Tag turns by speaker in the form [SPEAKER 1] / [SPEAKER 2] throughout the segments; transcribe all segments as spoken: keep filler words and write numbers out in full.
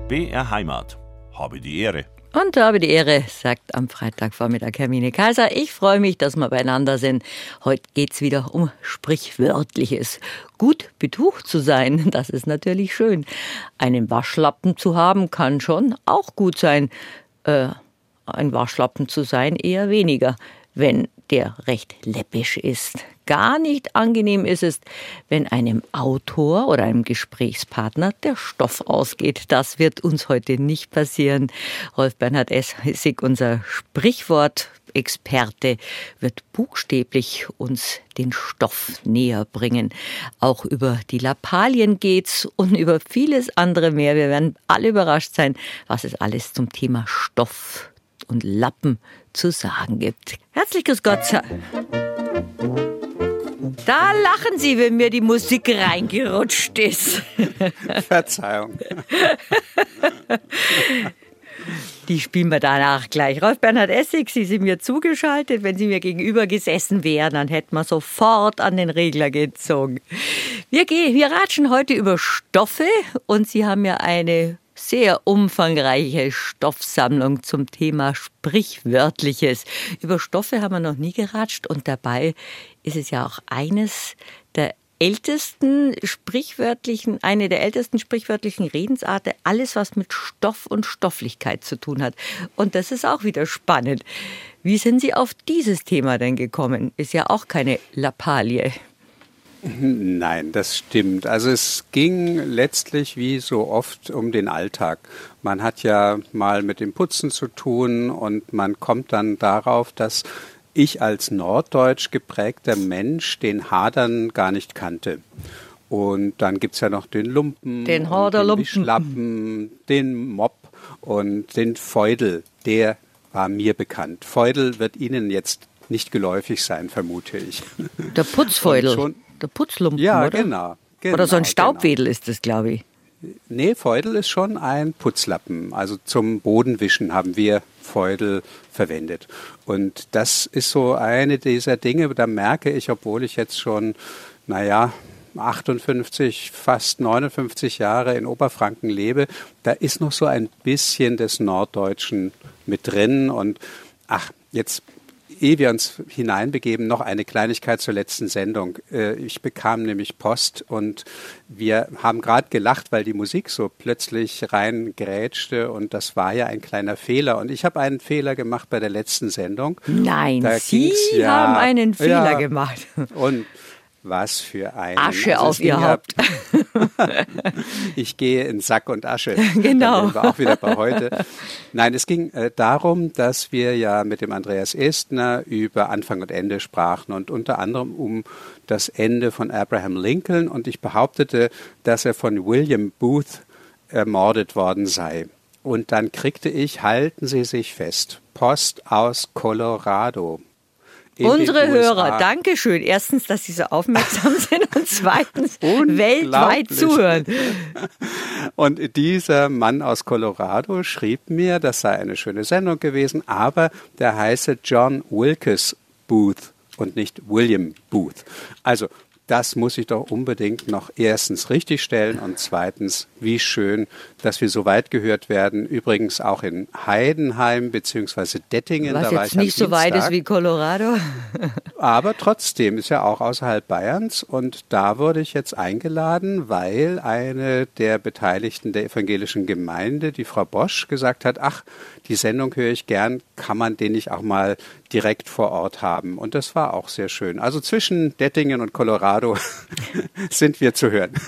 [SPEAKER 1] B R Heimat. Habe die Ehre.
[SPEAKER 2] Und habe die Ehre, sagt am Freitagvormittag Hermine Kaiser. Ich freue mich, dass wir beieinander sind. Heute geht's wieder um Sprichwörtliches. Gut betucht zu sein, das ist natürlich schön. Einen Waschlappen zu haben, kann schon auch gut sein. Äh, ein Waschlappen zu sein eher weniger, wenn der recht läppisch ist. Gar nicht angenehm ist es, wenn einem Autor oder einem Gesprächspartner der Stoff ausgeht. Das wird uns heute nicht passieren. Rolf Bernhard Essig, unser Sprichwortexperte, wird buchstäblich uns den Stoff näher bringen. Auch über die Lappalien geht's und über vieles andere mehr. Wir werden alle überrascht sein, was es alles zum Thema Stoff und Lappen zu sagen gibt. Herzlich grüß Gott. Da lachen Sie, wenn mir die Musik reingerutscht ist.
[SPEAKER 3] Verzeihung.
[SPEAKER 2] Die spielen wir danach gleich. Rolf Bernhard Essig, Sie sind mir zugeschaltet. Wenn Sie mir gegenüber gesessen wären, dann hätten wir sofort an den Regler gezogen. Wir, gehen, wir ratschen heute über Stoffe und Sie haben ja eine sehr umfangreiche Stoffsammlung zum Thema Sprichwörtliches. Über Stoffe haben wir noch nie geratscht und dabei ist es ja auch eines der ältesten sprichwörtlichen, eine der ältesten sprichwörtlichen Redensarten, alles was mit Stoff und Stofflichkeit zu tun hat. Und das ist auch wieder spannend. Wie sind Sie auf dieses Thema denn gekommen? Ist ja auch keine Lappalie.
[SPEAKER 3] Nein, das stimmt. Also es ging letztlich wie so oft um den Alltag. Man hat ja mal mit dem Putzen zu tun und man kommt dann darauf, dass ich als norddeutsch geprägter Mensch den Hadern gar nicht kannte. Und dann gibt's ja noch den Lumpen,
[SPEAKER 2] den Haderlumpen,
[SPEAKER 3] den Wischlappen, den Mopp und den Feudel. Der war mir bekannt. Feudel wird Ihnen jetzt nicht geläufig sein, vermute ich.
[SPEAKER 2] Der Putzfeudel. Der Putzlumpen,
[SPEAKER 3] ja,
[SPEAKER 2] oder?
[SPEAKER 3] Genau, genau.
[SPEAKER 2] Oder so ein Staubwedel genau. Ist das, glaube ich.
[SPEAKER 3] Nee, Feudel ist schon ein Putzlappen. Also zum Bodenwischen haben wir Feudel verwendet. Und das ist so eine dieser Dinge, da merke ich, obwohl ich jetzt schon, naja, achtundfünfzig, fast neunundfünfzig Jahre in Oberfranken lebe, da ist noch so ein bisschen des Norddeutschen mit drin. Und ach, jetzt ehe wir uns hineinbegeben, noch eine Kleinigkeit zur letzten Sendung. Ich bekam nämlich Post und wir haben gerade gelacht, weil die Musik so plötzlich reingrätschte und das war ja ein kleiner Fehler. Und ich habe einen Fehler gemacht bei der letzten Sendung.
[SPEAKER 2] Nein,
[SPEAKER 3] da
[SPEAKER 2] Sie
[SPEAKER 3] ja,
[SPEAKER 2] haben einen Fehler
[SPEAKER 3] ja,
[SPEAKER 2] gemacht.
[SPEAKER 3] Und was für ein
[SPEAKER 2] Asche also auf Ihr Haupt.
[SPEAKER 3] Ich gehe in Sack und Asche.
[SPEAKER 2] Genau.
[SPEAKER 3] Dann sind wir auch wieder bei heute. Nein, es ging äh, darum, dass wir ja mit dem Andreas Estner über Anfang und Ende sprachen und unter anderem um das Ende von Abraham Lincoln. Und ich behauptete, dass er von William Booth ermordet worden sei. Und dann kriegte ich, halten Sie sich fest, Post aus Colorado.
[SPEAKER 2] Unsere Hörer, danke schön. Erstens, dass Sie so aufmerksam sind und zweitens weltweit zuhören.
[SPEAKER 3] Und dieser Mann aus Colorado schrieb mir, das sei eine schöne Sendung gewesen, aber der heiße John Wilkes Booth und nicht William Booth. Also das muss ich doch unbedingt noch erstens richtigstellen und zweitens, wie schön, dass wir so weit gehört werden. Übrigens auch in Heidenheim bzw. Dettingen.
[SPEAKER 2] Was
[SPEAKER 3] da war
[SPEAKER 2] jetzt
[SPEAKER 3] ich
[SPEAKER 2] nicht so weit ist wie Colorado.
[SPEAKER 3] Aber trotzdem ist ja auch außerhalb Bayerns und da wurde ich jetzt eingeladen, weil eine der Beteiligten der evangelischen Gemeinde, die Frau Bosch, gesagt hat, ach, die Sendung höre ich gern, kann man den nicht auch mal direkt vor Ort haben? Und das war auch sehr schön. Also zwischen Dettingen und Colorado sind wir zu hören.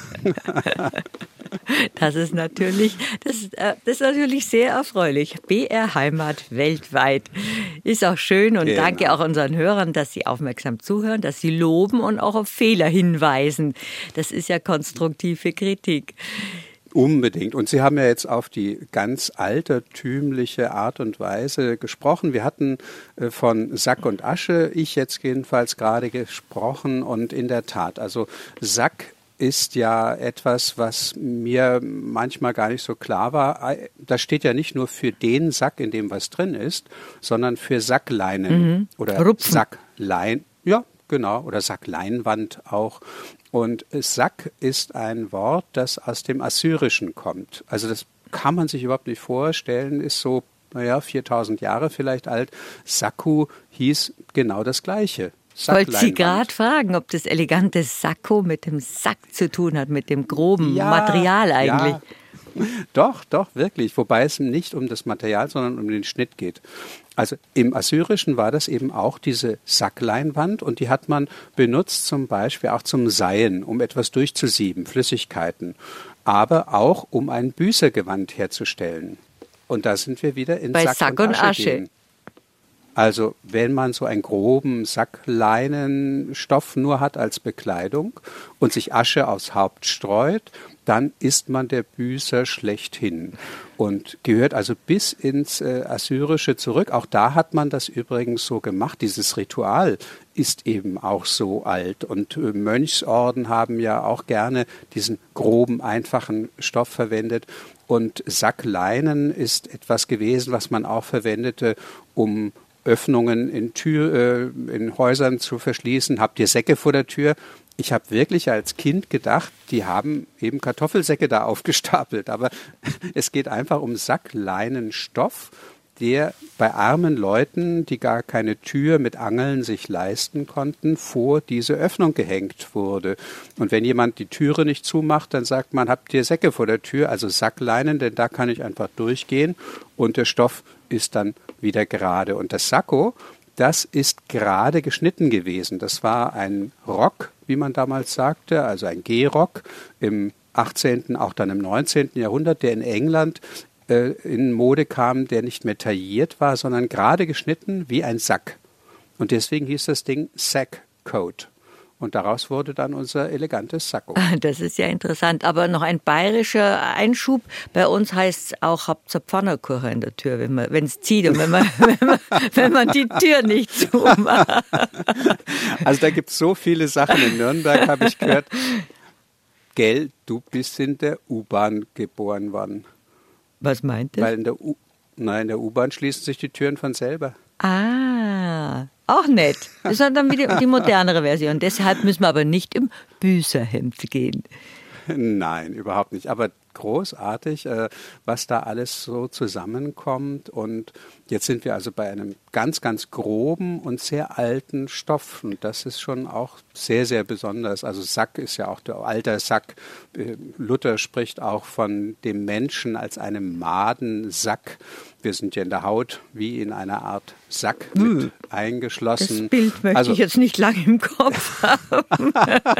[SPEAKER 2] Das ist natürlich, das, das ist natürlich sehr erfreulich. B R Heimat weltweit ist auch schön und genau. Danke auch unseren Hörern, dass sie aufmerksam zuhören, dass sie loben und auch auf Fehler hinweisen. Das ist ja konstruktive Kritik.
[SPEAKER 3] Unbedingt. Und Sie haben ja jetzt auf die ganz altertümliche Art und Weise gesprochen. Wir hatten von Sack und Asche, ich jetzt jedenfalls gerade gesprochen. Und in der Tat, also Sack ist ja etwas, was mir manchmal gar nicht so klar war. Das steht ja nicht nur für den Sack, in dem was drin ist, sondern für Sackleinen mhm. oder Rupfen. Sacklein. Ja, genau. Oder Sackleinwand auch. Und Sack ist ein Wort, das aus dem Assyrischen kommt. Also das kann man sich überhaupt nicht vorstellen, ist so, naja, viertausend Jahre vielleicht alt. Sakko hieß genau das Gleiche.
[SPEAKER 2] Ich wollte Sie gerade fragen, ob das elegante Sakko mit dem Sack zu tun hat, mit dem groben ja, Material eigentlich.
[SPEAKER 3] Ja. Doch, doch, wirklich. Wobei es nicht um das Material, sondern um den Schnitt geht. Also im Assyrischen war das eben auch diese Sackleinwand und die hat man benutzt zum Beispiel auch zum Seien, um etwas durchzusieben, Flüssigkeiten, aber auch um ein Büßergewand herzustellen. Und da sind wir wieder in
[SPEAKER 2] Bei
[SPEAKER 3] Sack,
[SPEAKER 2] Sack
[SPEAKER 3] und
[SPEAKER 2] und
[SPEAKER 3] Asche.
[SPEAKER 2] Asche.
[SPEAKER 3] Gehen. Also wenn man so einen groben Sackleinenstoff nur hat als Bekleidung und sich Asche aufs Haupt streut, dann ist man der Büßer schlechthin und gehört also bis ins äh, Assyrische zurück. Auch da hat man das übrigens so gemacht. Dieses Ritual ist eben auch so alt und äh, Mönchsorden haben ja auch gerne diesen groben, einfachen Stoff verwendet. Und Sackleinen ist etwas gewesen, was man auch verwendete, um Öffnungen in, Tür, äh, in Häusern zu verschließen. Habt ihr Säcke vor der Tür? Ich habe wirklich als Kind gedacht, die haben eben Kartoffelsäcke da aufgestapelt. Aber es geht einfach um Sackleinenstoff, der bei armen Leuten, die gar keine Tür mit Angeln sich leisten konnten, vor diese Öffnung gehängt wurde. Und wenn jemand die Türe nicht zumacht, dann sagt man, habt ihr Säcke vor der Tür, also Sackleinen, denn da kann ich einfach durchgehen und der Stoff ist dann wieder gerade. Und das Sakko, das ist gerade geschnitten gewesen. Das war ein Rock, wie man damals sagte, also ein Gehrock im achtzehnten, auch dann im neunzehnten Jahrhundert, der in England äh, in Mode kam, der nicht mehr tailliert war, sondern gerade geschnitten wie ein Sack. Und deswegen hieß das Ding Sackcoat. Und daraus wurde dann unser elegantes Sakko.
[SPEAKER 2] Das ist ja interessant. Aber noch ein bayerischer Einschub. Bei uns heißt es auch, habt ihr Pfannerkuchen in der Tür, wenn es zieht und wenn man, wenn, man, wenn man die Tür nicht zumacht.
[SPEAKER 3] Also da gibt es so viele Sachen in Nürnberg, habe ich gehört. Gell, du bist in der U-Bahn geboren worden.
[SPEAKER 2] Was meint das?
[SPEAKER 3] Weil in der U- Nein, in der U-Bahn schließen sich die Türen von selber.
[SPEAKER 2] Ah, auch nett. Das ist dann wieder die modernere Version. Deshalb müssen wir aber nicht im Büßerhemd gehen.
[SPEAKER 3] Nein, überhaupt nicht. Aber großartig, äh, was da alles so zusammenkommt. Und jetzt sind wir also bei einem ganz, ganz groben und sehr alten Stoff. Und das ist schon auch sehr, sehr besonders. Also Sack ist ja auch der alte Sack. Äh, Luther spricht auch von dem Menschen als einem Madensack. Wir sind ja in der Haut wie in einer Art Sack mit hm. eingeschlossen.
[SPEAKER 2] Das Bild möchte also, ich jetzt nicht lange im Kopf haben.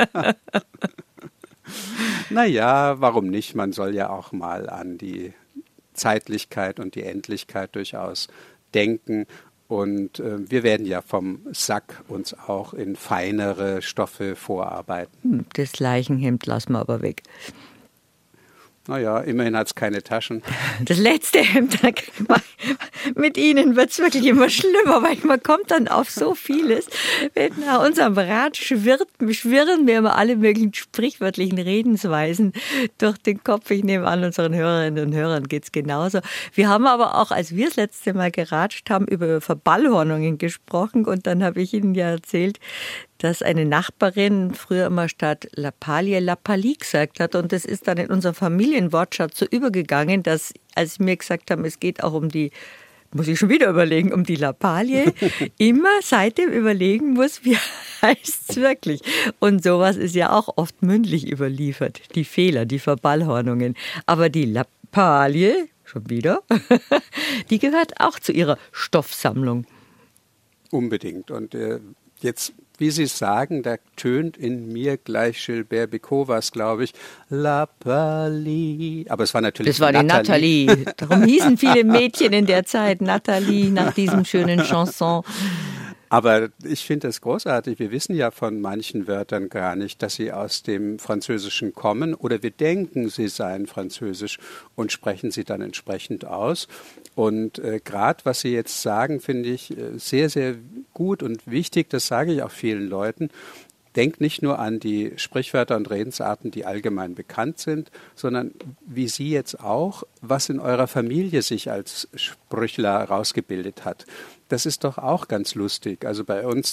[SPEAKER 3] Naja, warum nicht? Man soll ja auch mal an die Zeitlichkeit und die Endlichkeit durchaus denken. Und äh, wir werden ja vom Sack uns auch in feinere Stoffe vorarbeiten.
[SPEAKER 2] Das Leichenhemd lassen wir aber weg.
[SPEAKER 3] Naja, immerhin hat es keine Taschen.
[SPEAKER 2] Das letzte Hemd, mit Ihnen wird es wirklich immer schlimmer, weil man kommt dann auf so vieles. Nach unserem Rat schwirrt, schwirren mir immer alle möglichen sprichwörtlichen Redensweisen durch den Kopf. Ich nehme an, unseren Hörerinnen und Hörern geht es genauso. Wir haben aber auch, als wir das letzte Mal geratscht haben, über Verballhornungen gesprochen und dann habe ich Ihnen ja erzählt, dass eine Nachbarin früher immer statt Lappalie Lappalie gesagt hat. Und das ist dann in unserem Familienwortschatz so übergegangen, dass, als sie mir gesagt haben, es geht auch um die, muss ich schon wieder überlegen, um die Lappalie, immer seitdem überlegen muss, wie heißt es wirklich. Und sowas ist ja auch oft mündlich überliefert, die Fehler, die Verballhornungen. Aber die Lappalie, schon wieder, die gehört auch zu ihrer Stoffsammlung.
[SPEAKER 3] Unbedingt. Und äh, jetzt, wie Sie sagen, da tönt in mir gleich Gilbert Bécaud was, glaube ich, Lappalie. Aber es war natürlich
[SPEAKER 2] Das war die
[SPEAKER 3] Nathalie.
[SPEAKER 2] Nathalie. Darum hießen viele Mädchen in der Zeit Nathalie nach diesem schönen Chanson.
[SPEAKER 3] Aber ich finde das großartig. Wir wissen ja von manchen Wörtern gar nicht, dass sie aus dem Französischen kommen oder wir denken, sie seien französisch und sprechen sie dann entsprechend aus. Und äh, gerade was Sie jetzt sagen, finde ich äh, sehr, sehr gut und wichtig. Das sage ich auch vielen Leuten. Denkt nicht nur an die Sprichwörter und Redensarten, die allgemein bekannt sind, sondern wie Sie jetzt auch, was in eurer Familie sich als Sprüchler rausgebildet hat. Das ist doch auch ganz lustig. Also bei uns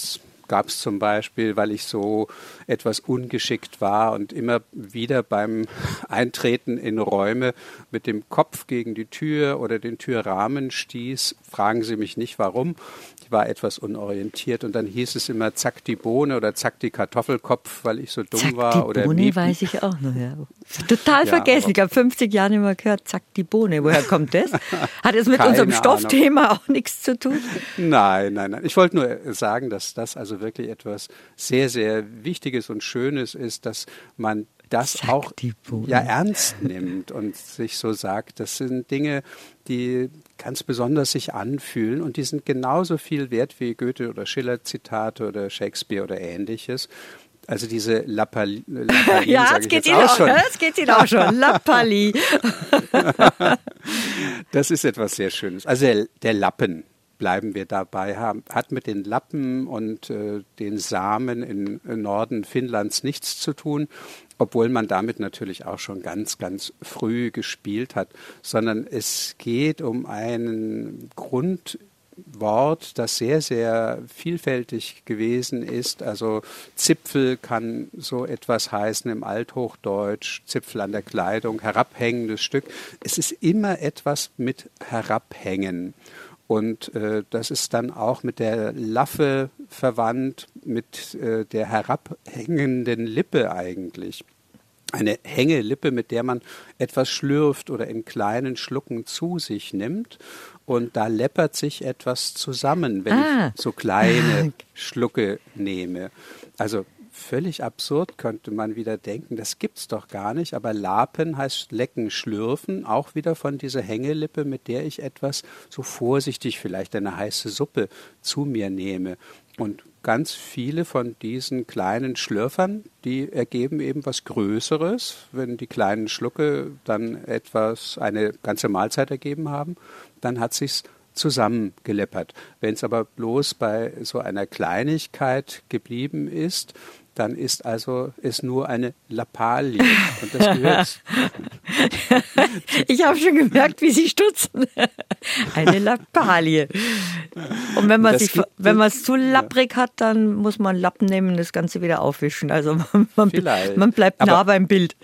[SPEAKER 3] gab es zum Beispiel, weil ich so etwas ungeschickt war und immer wieder beim Eintreten in Räume mit dem Kopf gegen die Tür oder den Türrahmen stieß. Fragen Sie mich nicht, warum. Ich war etwas unorientiert und dann hieß es immer zack die Bohne oder zack die Kartoffelkopf, weil ich so dumm
[SPEAKER 2] zack
[SPEAKER 3] war.
[SPEAKER 2] Die
[SPEAKER 3] oder
[SPEAKER 2] Bohne
[SPEAKER 3] Miep-
[SPEAKER 2] weiß ich auch noch. Ja. Total
[SPEAKER 3] Ja,
[SPEAKER 2] vergessen. Ich habe fünfzig Jahre nicht mehr gehört, zack die Bohne. Woher kommt das? Hat es mit
[SPEAKER 3] Keine
[SPEAKER 2] unserem
[SPEAKER 3] Ahnung.
[SPEAKER 2] Stoffthema auch nichts zu tun?
[SPEAKER 3] Nein, nein, nein. Ich wollte nur sagen, dass das also wirklich etwas sehr, sehr Wichtiges und Schönes ist, dass man das
[SPEAKER 2] Zack,
[SPEAKER 3] auch
[SPEAKER 2] die Bohne.
[SPEAKER 3] ja ernst nimmt und sich so sagt, das sind Dinge, die ganz besonders sich anfühlen und die sind genauso viel wert wie Goethe- oder Schiller-Zitate oder Shakespeare oder Ähnliches. Also diese Lappali, Lappalien,
[SPEAKER 2] Ja,
[SPEAKER 3] sag
[SPEAKER 2] es
[SPEAKER 3] ich
[SPEAKER 2] geht
[SPEAKER 3] jetzt
[SPEAKER 2] Ihnen
[SPEAKER 3] auch
[SPEAKER 2] auch,
[SPEAKER 3] schon.
[SPEAKER 2] ja, es geht Ihnen auch schon. Lappali.
[SPEAKER 3] Das ist etwas sehr Schönes. Also der, der Lappen, bleiben wir dabei, haben, hat mit den Lappen und äh, den Samen im Norden Finnlands nichts zu tun, obwohl man damit natürlich auch schon ganz, ganz früh gespielt hat, sondern es geht um ein Grundwort, das sehr, sehr vielfältig gewesen ist. Also Zipfel kann so etwas heißen im Althochdeutsch, Zipfel an der Kleidung, herabhängendes Stück. Es ist immer etwas mit Herabhängen. Und äh, das ist dann auch mit der Laffe verwandt, mit äh, der herabhängenden Lippe eigentlich. Eine Hängelippe, mit der man etwas schlürft oder in kleinen Schlucken zu sich nimmt. Und da läppert sich etwas zusammen, wenn
[SPEAKER 2] Ah.
[SPEAKER 3] ich so kleine Schlucke nehme. Also völlig absurd, könnte man wieder denken, das gibt's doch gar nicht, aber Lapen heißt lecken, schlürfen, auch wieder von dieser Hängelippe, mit der ich etwas so vorsichtig, vielleicht eine heiße Suppe zu mir nehme. Und ganz viele von diesen kleinen Schlürfern, die ergeben eben was Größeres, wenn die kleinen Schlucke dann etwas, eine ganze Mahlzeit ergeben haben, dann hat sich's zusammengeleppert. Wenn es aber bloß bei so einer Kleinigkeit geblieben ist, dann ist also es nur eine Lappalie. Und das gehört.
[SPEAKER 2] Ich habe schon gemerkt, wie Sie stutzen. Eine Lappalie. Und wenn man
[SPEAKER 3] Das
[SPEAKER 2] sich,
[SPEAKER 3] gibt-
[SPEAKER 2] wenn man es zu lapprig hat, dann muss man einen Lappen nehmen und das Ganze wieder aufwischen. Also man, man,
[SPEAKER 3] Vielleicht.
[SPEAKER 2] man bleibt nah
[SPEAKER 3] Aber-
[SPEAKER 2] beim Bild.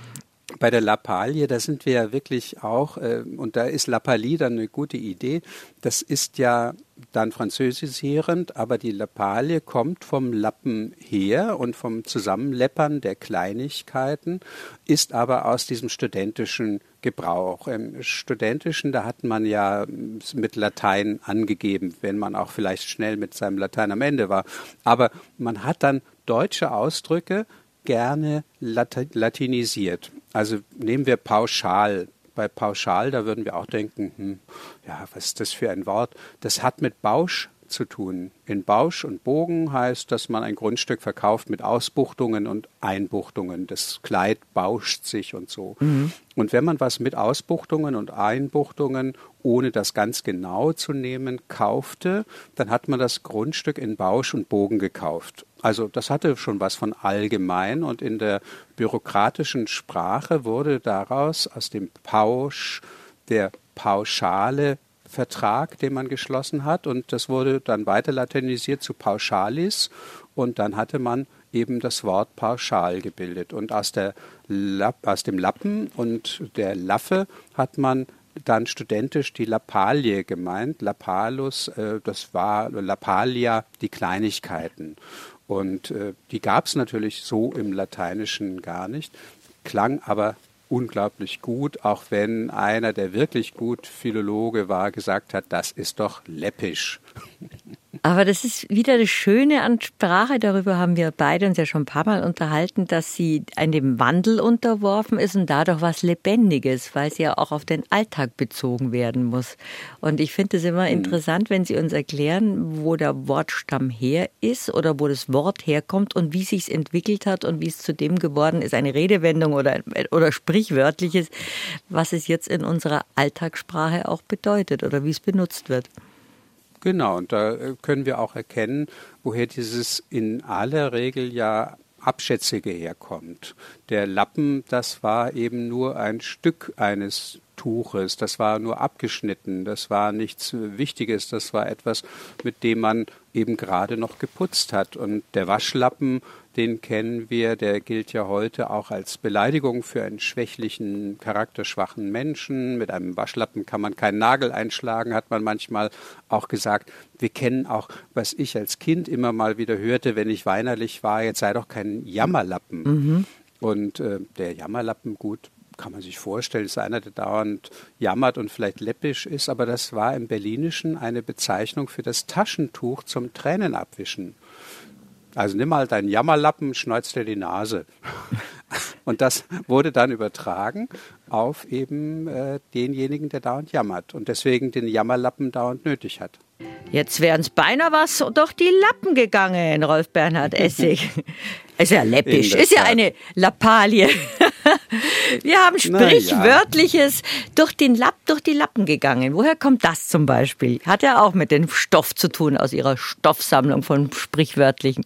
[SPEAKER 3] Bei der Lappalie, da sind wir ja wirklich auch, äh, und da ist Lappalie dann eine gute Idee. Das ist ja dann französisierend, aber die Lappalie kommt vom Lappen her und vom Zusammenleppern der Kleinigkeiten, ist aber aus diesem studentischen Gebrauch. Im Studentischen, da hat man ja mit Latein angegeben, wenn man auch vielleicht schnell mit seinem Latein am Ende war. Aber man hat dann deutsche Ausdrücke gerne lat- latinisiert. Also nehmen wir pauschal. Bei pauschal, da würden wir auch denken, hm, ja, was ist das für ein Wort? Das hat mit Bausch zu tun. In Bausch und Bogen heißt, dass man ein Grundstück verkauft mit Ausbuchtungen und Einbuchtungen. Das Kleid bauscht sich und so. Mhm. Und wenn man was mit Ausbuchtungen und Einbuchtungen, ohne das ganz genau zu nehmen, kaufte, dann hat man das Grundstück in Bausch und Bogen gekauft. Also das hatte schon was von allgemein und in der bürokratischen Sprache wurde daraus aus dem Pausch der pauschale Vertrag, den man geschlossen hat, und das wurde dann weiter lateinisiert zu Pauschalis und dann hatte man eben das Wort pauschal gebildet und aus, der Lapp, aus dem Lappen und der Laffe hat man dann studentisch die Lappalie gemeint. Lappalus, äh, das war Lappalia, die Kleinigkeiten. Und äh, die gab es natürlich so im Lateinischen gar nicht, klang aber unglaublich gut, auch wenn einer, der wirklich gut Philologe war, gesagt hat, das ist doch läppisch.
[SPEAKER 2] Aber das ist wieder das Schöne an Sprache, darüber haben wir beide uns ja schon ein paar Mal unterhalten, dass sie einem Wandel unterworfen ist und dadurch was Lebendiges, weil sie ja auch auf den Alltag bezogen werden muss. Und ich finde es immer mhm. interessant, wenn Sie uns erklären, wo der Wortstamm her ist oder wo das Wort herkommt und wie sich es entwickelt hat und wie es zu dem geworden ist, eine Redewendung oder, oder Sprichwörtliches, was es jetzt in unserer Alltagssprache auch bedeutet oder wie es benutzt wird.
[SPEAKER 3] Genau, und da können wir auch erkennen, woher dieses in aller Regel ja Abschätzige herkommt. Der Lappen, das war eben nur ein Stück eines Tuches, das war nur abgeschnitten, das war nichts Wichtiges, das war etwas, mit dem man eben gerade noch geputzt hat. Und der Waschlappen, den kennen wir, der gilt ja heute auch als Beleidigung für einen schwächlichen, charakterschwachen Menschen. Mit einem Waschlappen kann man keinen Nagel einschlagen, hat man manchmal auch gesagt. Wir kennen auch, was ich als Kind immer mal wieder hörte, wenn ich weinerlich war, jetzt sei doch kein Jammerlappen. Mhm. Und äh, der Jammerlappen, gut, kann man sich vorstellen, ist einer, der dauernd jammert und vielleicht läppisch ist, aber das war im Berlinischen eine Bezeichnung für das Taschentuch zum Tränenabwischen. Also nimm mal deinen Jammerlappen, schneuzt dir die Nase. Und das wurde dann übertragen auf eben äh, denjenigen, der dauernd jammert und deswegen den Jammerlappen dauernd nötig hat.
[SPEAKER 2] Jetzt wären es beinahe was durch die Lappen gegangen, Rolf Bernhard Essig. Ist ja läppisch, ist ja eine Lappalie. Wir haben Sprichwörtliches ja. durch den Lapp, durch die Lappen gegangen. Woher kommt das zum Beispiel? Hat ja auch mit dem Stoff zu tun, aus Ihrer Stoffsammlung von Sprichwörtlichen.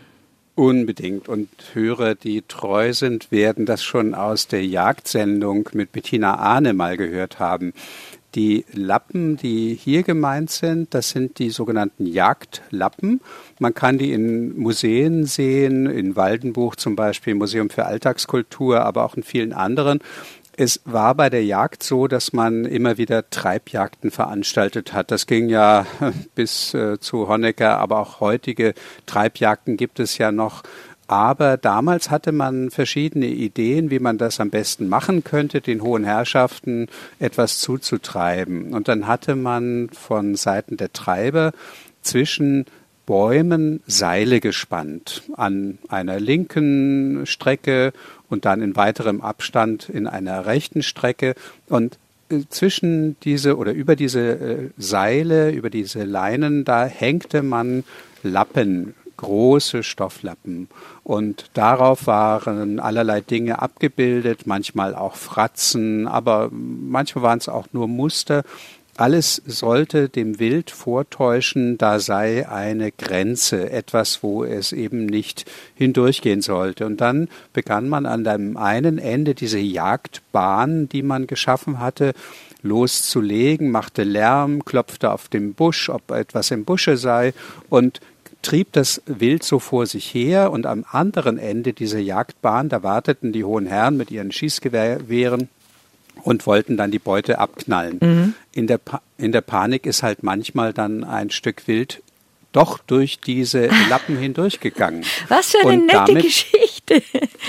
[SPEAKER 3] Unbedingt. Und Hörer, die treu sind, werden das schon aus der Jagdsendung mit Bettina Ahne mal gehört haben. Die Lappen, die hier gemeint sind, das sind die sogenannten Jagdlappen. Man kann die in Museen sehen, in Waldenbuch zum Beispiel, Museum für Alltagskultur, aber auch in vielen anderen. Es war bei der Jagd so, dass man immer wieder Treibjagden veranstaltet hat. Das ging ja bis äh, zu Honecker, aber auch heutige Treibjagden gibt es ja noch. Aber damals hatte man verschiedene Ideen, wie man das am besten machen könnte, den hohen Herrschaften etwas zuzutreiben. Und dann hatte man von Seiten der Treiber zwischen Bäumen Seile gespannt, an einer linken Strecke und dann in weiterem Abstand in einer rechten Strecke. Und zwischen diese oder über diese Seile, über diese Leinen, da hängte man Lappen, große Stofflappen. Und darauf waren allerlei Dinge abgebildet, manchmal auch Fratzen, aber manchmal waren es auch nur Muster. Alles sollte dem Wild vortäuschen, da sei eine Grenze, etwas, wo es eben nicht hindurchgehen sollte. Und dann begann man an dem einen Ende diese Jagdbahn, die man geschaffen hatte, loszulegen, machte Lärm, klopfte auf den Busch, ob etwas im Busche sei und trieb das Wild so vor sich her. Und am anderen Ende dieser Jagdbahn, da warteten die hohen Herren mit ihren Schießgewehren und wollten dann die Beute abknallen. Mhm. In der pa- in der Panik ist halt manchmal dann ein Stück Wild doch durch diese Lappen hindurchgegangen.
[SPEAKER 2] Was für eine
[SPEAKER 3] und
[SPEAKER 2] nette
[SPEAKER 3] damit,
[SPEAKER 2] Geschichte.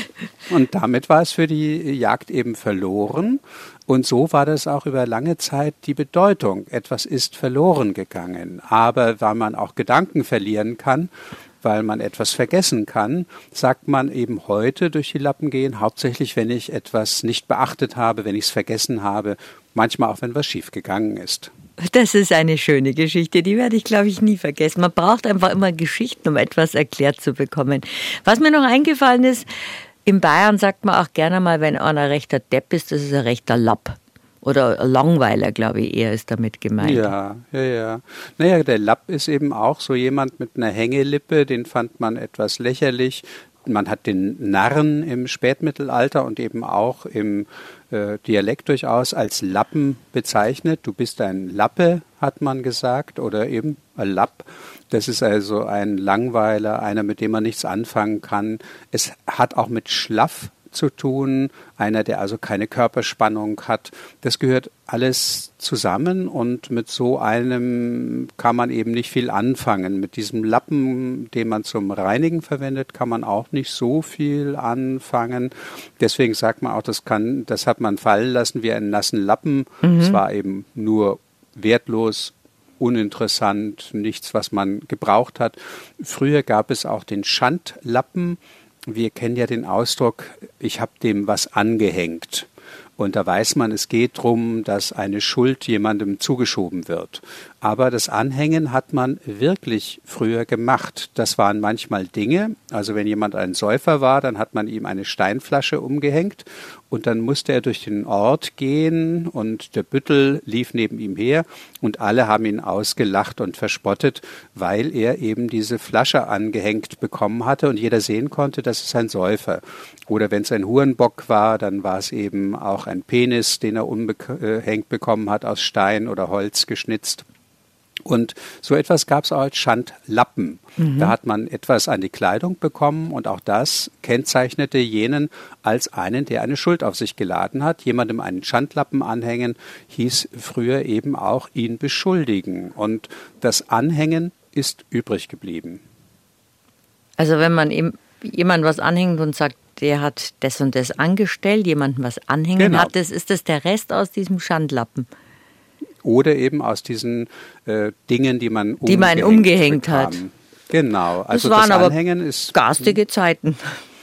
[SPEAKER 3] Und damit war es für die Jagd eben verloren. Und so war das auch über lange Zeit die Bedeutung. Etwas ist verloren gegangen. Aber weil man auch Gedanken verlieren kann, weil man etwas vergessen kann, sagt man eben heute durch die Lappen gehen, hauptsächlich wenn ich etwas nicht beachtet habe, wenn ich es vergessen habe, manchmal auch wenn was schief gegangen ist.
[SPEAKER 2] Das ist eine schöne Geschichte, die werde ich, glaube ich, nie vergessen. Man braucht einfach immer Geschichten, um etwas erklärt zu bekommen. Was mir noch eingefallen ist, in Bayern sagt man auch gerne mal, wenn einer rechter Depp ist, das ist ein rechter Lapp. Oder Langweiler, glaube ich, eher ist damit gemeint.
[SPEAKER 3] Ja, ja, ja. Naja, der Lapp ist eben auch so jemand mit einer Hängelippe, den fand man etwas lächerlich. Man hat den Narren im Spätmittelalter und eben auch im äh, Dialekt durchaus als Lappen bezeichnet. Du bist ein Lappe, hat man gesagt, oder eben ein Lapp. Das ist also ein Langweiler, einer, mit dem man nichts anfangen kann. Es hat auch mit schlaff zu tun, einer, der also keine Körperspannung hat. Das gehört alles zusammen und mit so einem kann man eben nicht viel anfangen. Mit diesem Lappen, den man zum Reinigen verwendet, kann man auch nicht so viel anfangen. Deswegen sagt man auch, das kann, das hat man fallen lassen wie einen nassen Lappen. Es mhm. war eben nur wertlos, uninteressant, nichts, was man gebraucht hat. Früher gab es auch den Schandlappen. Wir kennen ja den Ausdruck, ich habe dem was angehängt. Und da weiß man, es geht darum, dass eine Schuld jemandem zugeschoben wird. Aber das Anhängen hat man wirklich früher gemacht. Das waren manchmal Dinge. Also wenn jemand ein Säufer war, dann hat man ihm eine Steinflasche umgehängt und dann musste er durch den Ort gehen und der Büttel lief neben ihm her und alle haben ihn ausgelacht und verspottet, weil er eben diese Flasche angehängt bekommen hatte und jeder sehen konnte, das ist ein Säufer. Oder wenn es ein Hurenbock war, dann war es eben auch ein Penis, den er umgehängt bekommen hat, aus Stein oder Holz geschnitzt. Und so etwas gab es auch als Schandlappen. Mhm. Da hat man etwas an die Kleidung bekommen und auch das kennzeichnete jenen als einen, der eine Schuld auf sich geladen hat. Jemandem einen Schandlappen anhängen hieß früher eben auch ihn beschuldigen. Und das Anhängen ist übrig geblieben.
[SPEAKER 2] Also wenn man ihm jemand was anhängt und sagt, der hat das und das angestellt, jemandem was anhängen genau. hat, das ist das der Rest aus diesem Schandlappen.
[SPEAKER 3] Oder eben aus diesen äh, Dingen, die man
[SPEAKER 2] umgehängt, die man umgehängt hat.
[SPEAKER 3] Genau. Also
[SPEAKER 2] das waren
[SPEAKER 3] das
[SPEAKER 2] aber
[SPEAKER 3] Anhängen ist
[SPEAKER 2] garstige Zeiten.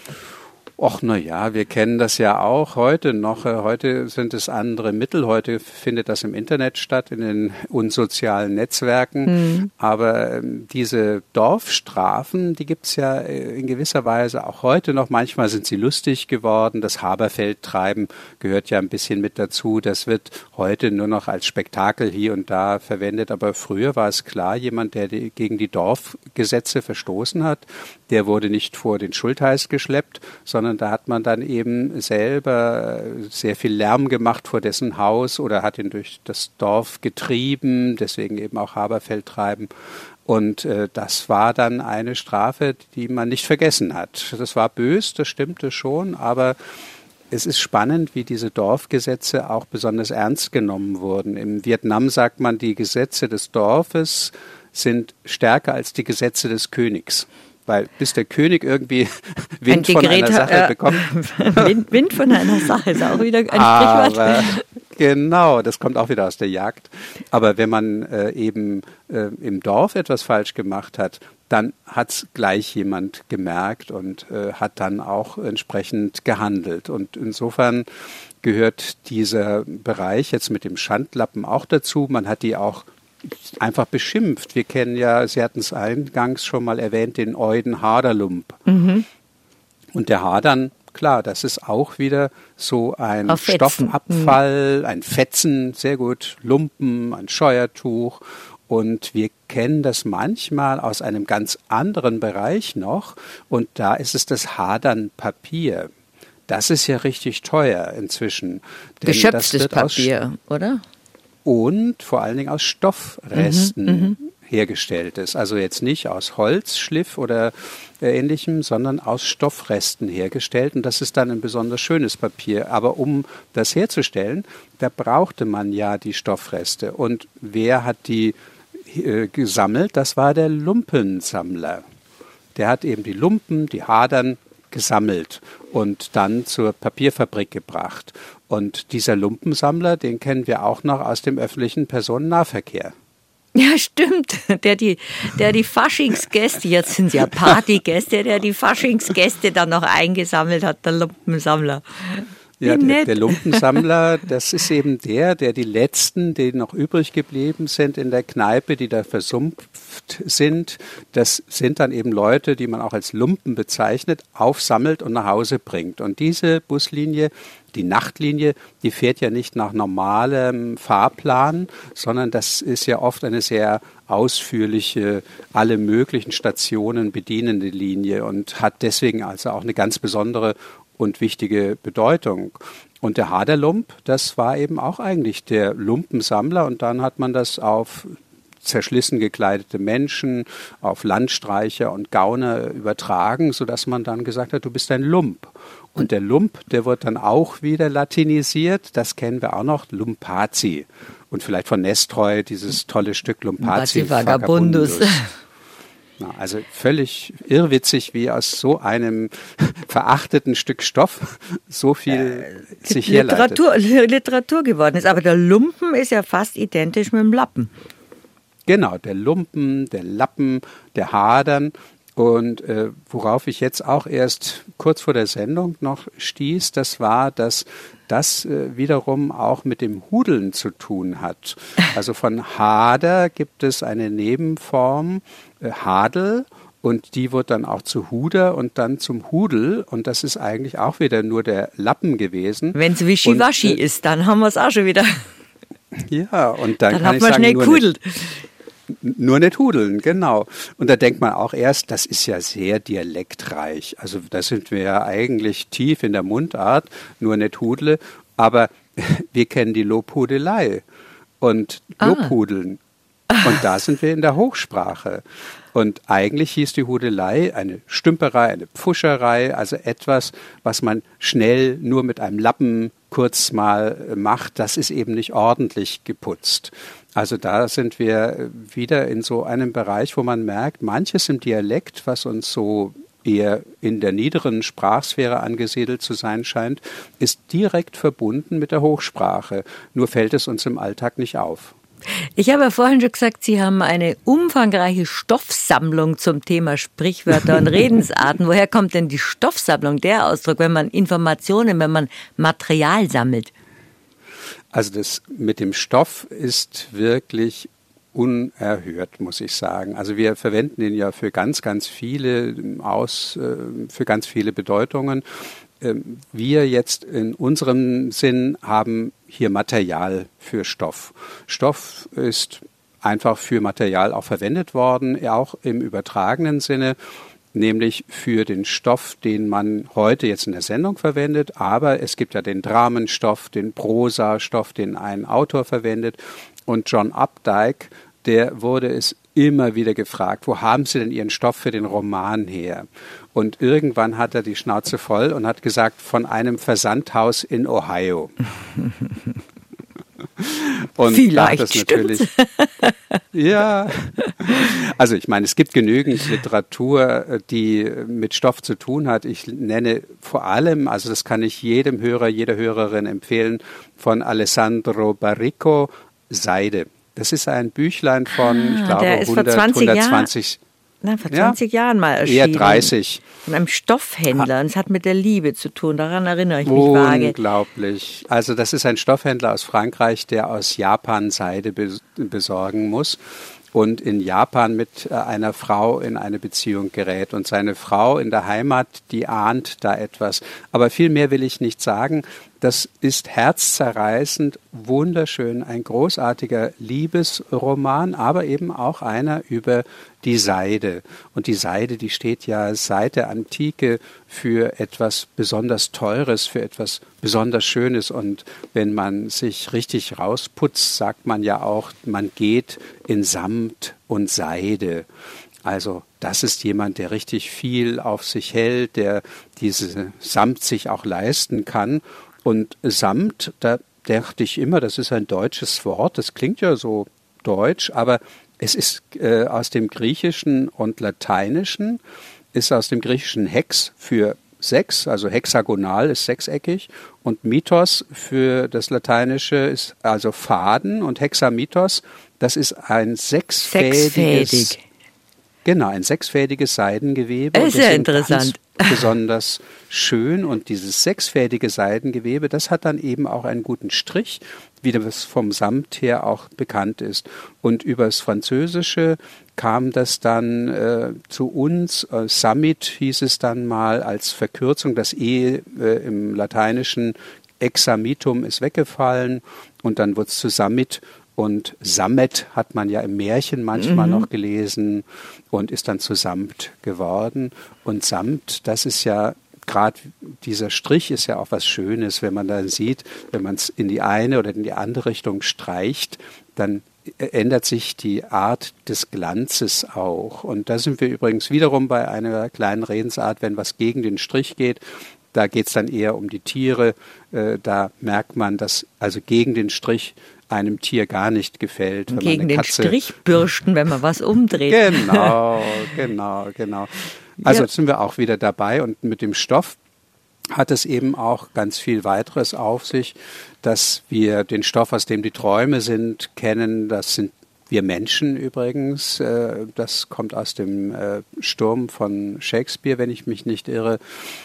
[SPEAKER 3] Och, na ja, wir kennen das ja auch heute noch. Heute sind es andere Mittel. Heute findet das im Internet statt, in den unsozialen Netzwerken. Mhm. Aber ähm, diese Dorfstrafen, die gibt's ja in gewisser Weise auch heute noch. Manchmal sind sie lustig geworden. Das Haberfeldtreiben gehört ja ein bisschen mit dazu. Das wird heute nur noch als Spektakel hier und da verwendet. Aber früher war es klar, jemand, der die, gegen die Dorfgesetze verstoßen hat, der wurde nicht vor den Schultheiß geschleppt, sondern da hat man dann eben selber sehr viel Lärm gemacht vor dessen Haus oder hat ihn durch das Dorf getrieben, deswegen eben auch Haberfeldtreiben. Und äh, das war dann eine Strafe, die man nicht vergessen hat. Das war bös, das stimmte schon, aber es ist spannend, wie diese Dorfgesetze auch besonders ernst genommen wurden. Im Vietnam sagt man, die Gesetze des Dorfes sind stärker als die Gesetze des Königs. Weil bis der König irgendwie Wind von einer Sache äh, bekommt.
[SPEAKER 2] Wind, Wind von einer Sache ist auch wieder ein
[SPEAKER 3] Aber,
[SPEAKER 2] Sprichwort.
[SPEAKER 3] Genau, das kommt auch wieder aus der Jagd. Aber wenn man äh, eben äh, im Dorf etwas falsch gemacht hat, dann hat es gleich jemand gemerkt und äh, hat dann auch entsprechend gehandelt. Und insofern gehört dieser Bereich jetzt mit dem Schandlappen auch dazu. Man hat die auch einfach beschimpft. Wir kennen ja, Sie hatten es eingangs schon mal erwähnt, den Euden Haderlump. Mhm. Und der Hadern, klar, das ist auch wieder so ein Stoffabfall, mhm. ein Fetzen, sehr gut, Lumpen, ein Scheuertuch. Und wir kennen das manchmal aus einem ganz anderen Bereich noch. Und da ist es das Hadernpapier. Das ist ja richtig teuer inzwischen.
[SPEAKER 2] Geschöpftes Papier, oder?
[SPEAKER 3] Und vor allen Dingen aus Stoffresten mhm, hergestellt ist. Also jetzt nicht aus Holz, Schliff oder Ähnlichem, sondern aus Stoffresten hergestellt. Und das ist dann ein besonders schönes Papier. Aber um das herzustellen, da brauchte man ja die Stoffreste. Und wer hat die äh, gesammelt? Das war der Lumpensammler. Der hat eben die Lumpen, die Hadern gesammelt und dann zur Papierfabrik gebracht. Und dieser Lumpensammler, den kennen wir auch noch aus dem öffentlichen Personennahverkehr.
[SPEAKER 2] Ja, stimmt. Der die, der die Faschingsgäste, jetzt sind es ja Partygäste, der die Faschingsgäste dann noch eingesammelt hat, der Lumpensammler.
[SPEAKER 3] Ja, der, der Lumpensammler, das ist eben der, der die letzten, die noch übrig geblieben sind in der Kneipe, die da versumpft sind, das sind dann eben Leute, die man auch als Lumpen bezeichnet, aufsammelt und nach Hause bringt. Und diese Buslinie, die Nachtlinie, die fährt ja nicht nach normalem Fahrplan, sondern das ist ja oft eine sehr ausführliche, alle möglichen Stationen bedienende Linie und hat deswegen also auch eine ganz besondere und wichtige Bedeutung. Und der Haderlump, das war eben auch eigentlich der Lumpensammler und dann hat man das auf zerschlissen gekleidete Menschen, auf Landstreicher und Gauner übertragen, sodass man dann gesagt hat, du bist ein Lump. Und der Lump, der wird dann auch wieder latinisiert, das kennen wir auch noch, Lumpazi. Und vielleicht von Nestroy dieses tolle Stück Lumpazi Vagabundus. Na, also völlig irrwitzig, wie aus so einem verachteten Stück Stoff so viel äh, sich herleitet.
[SPEAKER 2] Literatur, Literatur geworden ist. Aber der Lumpen ist ja fast identisch mit dem Lappen.
[SPEAKER 3] Genau, der Lumpen, der Lappen, der Hadern. Und äh, worauf ich jetzt auch erst kurz vor der Sendung noch stieß, das war, dass das äh, wiederum auch mit dem Hudeln zu tun hat. Also von Hader gibt es eine Nebenform, äh, Hadel, und die wird dann auch zu Huder und dann zum Hudel. Und das ist eigentlich auch wieder nur der Lappen gewesen.
[SPEAKER 2] Wenn es Wischiwaschi äh, ist, dann haben wir es auch schon wieder.
[SPEAKER 3] Ja, und dann,
[SPEAKER 2] dann
[SPEAKER 3] kann
[SPEAKER 2] hat
[SPEAKER 3] ich
[SPEAKER 2] man
[SPEAKER 3] sagen,
[SPEAKER 2] schnell
[SPEAKER 3] nur
[SPEAKER 2] gehudelt.
[SPEAKER 3] Nur nicht hudeln, genau. Und da denkt man auch erst, das ist ja sehr dialektreich. Also da sind wir ja eigentlich tief in der Mundart, nur nicht hudle. Aber wir kennen die Lobhudelei und Lobhudeln. Und da sind wir in der Hochsprache. Und eigentlich hieß die Hudelei eine Stümperei, eine Pfuscherei, also etwas, was man schnell nur mit einem Lappen kurz mal macht. Das ist eben nicht ordentlich geputzt. Also da sind wir wieder in so einem Bereich, wo man merkt, manches im Dialekt, was uns so eher in der niederen Sprachsphäre angesiedelt zu sein scheint, ist direkt verbunden mit der Hochsprache. Nur fällt es uns im Alltag nicht auf.
[SPEAKER 2] Ich habe ja vorhin schon gesagt, Sie haben eine umfangreiche Stoffsammlung zum Thema Sprichwörter und Redensarten. Woher kommt denn die Stoffsammlung, der Ausdruck, wenn man Informationen, wenn man Material sammelt?
[SPEAKER 3] Also das mit dem Stoff ist wirklich unerhört, muss ich sagen. Also wir verwenden ihn ja für ganz, ganz viele aus, für ganz viele Bedeutungen. Wir jetzt in unserem Sinn haben hier Material für Stoff. Stoff ist einfach für Material auch verwendet worden, auch im übertragenen Sinne, nämlich für den Stoff, den man heute jetzt in der Sendung verwendet. Aber es gibt ja den Dramenstoff, den Prosastoff, den ein Autor verwendet. Und John Updike, der wurde es immer wieder gefragt, wo haben Sie denn Ihren Stoff für den Roman her? Und irgendwann hat er die Schnauze voll und hat gesagt, von einem Versandhaus in Ohio. Und
[SPEAKER 2] vielleicht
[SPEAKER 3] das natürlich, ja, also ich meine, es gibt genügend Literatur, die mit Stoff zu tun hat. Ich nenne vor allem, also das kann ich jedem Hörer, jeder Hörerin empfehlen, von Alessandro Barrico, Seide. Das ist ein Büchlein von, ah, ich glaube, hundert, hundertzwanzig Jahr,
[SPEAKER 2] na, vor zwanzig ja, Jahren mal erschienen.
[SPEAKER 3] Eher dreißig.
[SPEAKER 2] Von einem Stoffhändler. Ah. Und es hat mit der Liebe zu tun. Daran erinnere ich mich vage.
[SPEAKER 3] Unglaublich. Also das ist ein Stoffhändler aus Frankreich, der aus Japan Seide besorgen muss und in Japan mit einer Frau in eine Beziehung gerät. Und seine Frau in der Heimat, die ahnt da etwas. Aber viel mehr will ich nicht sagen. Das ist herzzerreißend, wunderschön, ein großartiger Liebesroman, aber eben auch einer über die Seide. Und die Seide, die steht ja seit der Antike für etwas besonders Teures, für etwas besonders Schönes. Und wenn man sich richtig rausputzt, sagt man ja auch, man geht in Samt und Seide. Also das ist jemand, der richtig viel auf sich hält, der diese Samt sich auch leisten kann. Und Samt, da dachte ich immer, das ist ein deutsches Wort, das klingt ja so deutsch, aber es ist äh, aus dem Griechischen und Lateinischen, ist aus dem Griechischen Hex für sechs, also hexagonal ist sechseckig, und Mythos für das Lateinische ist also Faden, und Hexamythos, das ist ein sechsfädiges,
[SPEAKER 2] Sechsfädig.
[SPEAKER 3] Genau, ein sechsfädiges Seidengewebe.
[SPEAKER 2] Das ist ja interessant.
[SPEAKER 3] Besonders schön, und dieses sechsfädige Seidengewebe, das hat dann eben auch einen guten Strich, wie das vom Samt her auch bekannt ist. Und übers Französische kam das dann äh, zu uns, äh, Samit hieß es dann mal als Verkürzung, das E äh, im Lateinischen Examitum ist weggefallen und dann wurde es zu Samit. Und Sammet hat man ja im Märchen manchmal mhm. noch gelesen und ist dann zu Samt geworden. Und Samt, das ist ja gerade, dieser Strich ist ja auch was Schönes, wenn man dann sieht, wenn man es in die eine oder in die andere Richtung streicht, dann ändert sich die Art des Glanzes auch. Und da sind wir übrigens wiederum bei einer kleinen Redensart, wenn was gegen den Strich geht. Da geht es dann eher um die Tiere. Äh, da merkt man, dass also gegen den Strich einem Tier gar nicht gefällt. Wenn
[SPEAKER 2] gegen
[SPEAKER 3] man eine
[SPEAKER 2] den
[SPEAKER 3] Katze
[SPEAKER 2] Strich bürsten, wenn man was umdreht.
[SPEAKER 3] Genau, genau, genau. Also ja. Jetzt sind wir auch wieder dabei, und mit dem Stoff hat es eben auch ganz viel weiteres auf sich, dass wir den Stoff, aus dem die Träume sind, kennen. Das sind wir Menschen übrigens. Das kommt aus dem Sturm von Shakespeare, wenn ich mich nicht irre.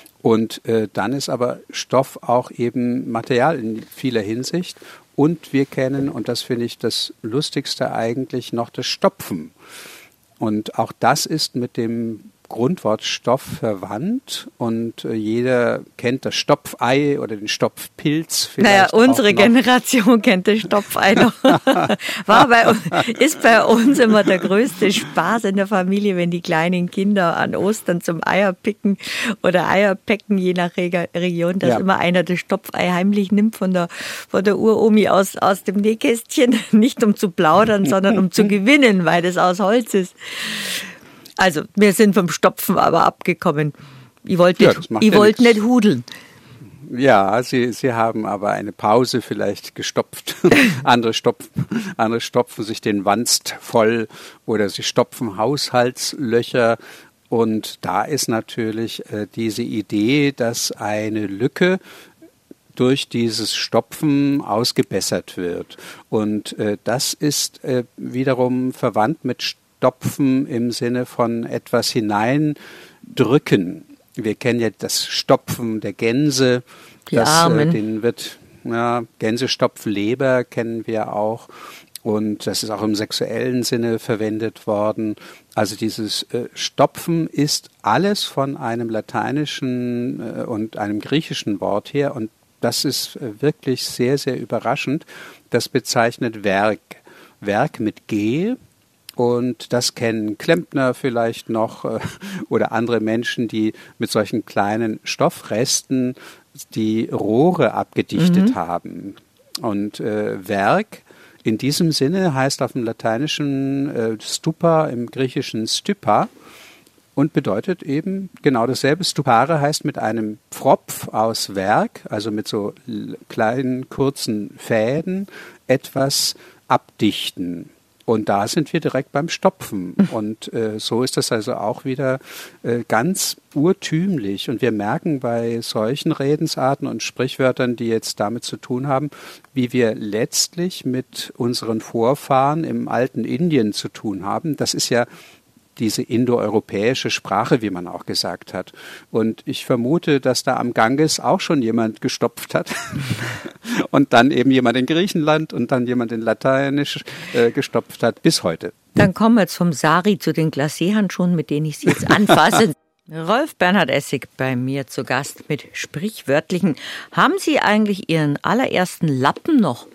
[SPEAKER 3] Und äh, dann ist aber Stoff auch eben Material in vieler Hinsicht. Und wir kennen, und das finde ich das Lustigste eigentlich, noch das Stopfen. Und auch das ist mit dem Grundwort Stoff verwandt und äh, jeder kennt das Stopfei oder den Stopfpilz vielleicht.
[SPEAKER 2] Naja, unsere Generation kennt das Stopfei noch. War bei uns, ist bei uns immer der größte Spaß in der Familie, wenn die kleinen Kinder an Ostern zum Eierpicken oder Eierpecken, je nach Re- Region, dass ja. immer einer das Stopfei heimlich nimmt von der, von der Uromi aus, aus dem Nähkästchen. Nicht um zu plaudern, sondern um zu gewinnen, weil das aus Holz ist. Also, wir sind vom Stopfen aber abgekommen. Ich wollte
[SPEAKER 3] ja,
[SPEAKER 2] nicht, ich wollt nicht hudeln.
[SPEAKER 3] Ja, Sie, Sie haben aber eine Pause vielleicht gestopft. andere, stopfen, andere stopfen sich den Wanst voll oder sie stopfen Haushaltslöcher. Und da ist natürlich äh, diese Idee, dass eine Lücke durch dieses Stopfen ausgebessert wird. Und äh, das ist äh, wiederum verwandt mit Stopfen im Sinne von etwas hineindrücken. Wir kennen ja das Stopfen der Gänse.
[SPEAKER 2] Die
[SPEAKER 3] das,
[SPEAKER 2] Armen.
[SPEAKER 3] Äh, den wird, ja, Gänsestopfleber kennen wir auch. Und das ist auch im sexuellen Sinne verwendet worden. Also dieses äh, Stopfen ist alles von einem lateinischen äh, und einem griechischen Wort her. Und das ist äh, wirklich sehr, sehr überraschend. Das bezeichnet Werk. Werk mit G. Und das kennen Klempner vielleicht noch äh, oder andere Menschen, die mit solchen kleinen Stoffresten die Rohre abgedichtet mhm. haben. Und äh, Werk in diesem Sinne heißt auf dem Lateinischen äh, Stupa, im Griechischen Stypa und bedeutet eben genau dasselbe. Stupare heißt mit einem Pfropf aus Werk, also mit so kleinen, kurzen Fäden, etwas abdichten. Und da sind wir direkt beim Stopfen. Und äh, so ist das also auch wieder äh, ganz urtümlich. Und wir merken bei solchen Redensarten und Sprichwörtern, die jetzt damit zu tun haben, wie wir letztlich mit unseren Vorfahren im alten Indien zu tun haben. Das ist ja diese indoeuropäische Sprache, wie man auch gesagt hat. Und ich vermute, dass da am Ganges auch schon jemand gestopft hat und dann eben jemand in Griechenland und dann jemand in Lateinisch äh, gestopft hat, bis heute.
[SPEAKER 2] Dann kommen wir jetzt vom Sari zu den Glacé-Handschuhen, mit denen ich Sie jetzt anfasse. Rolf Bernhard Essig bei mir zu Gast mit Sprichwörtlichen. Haben Sie eigentlich Ihren allerersten Lappen noch?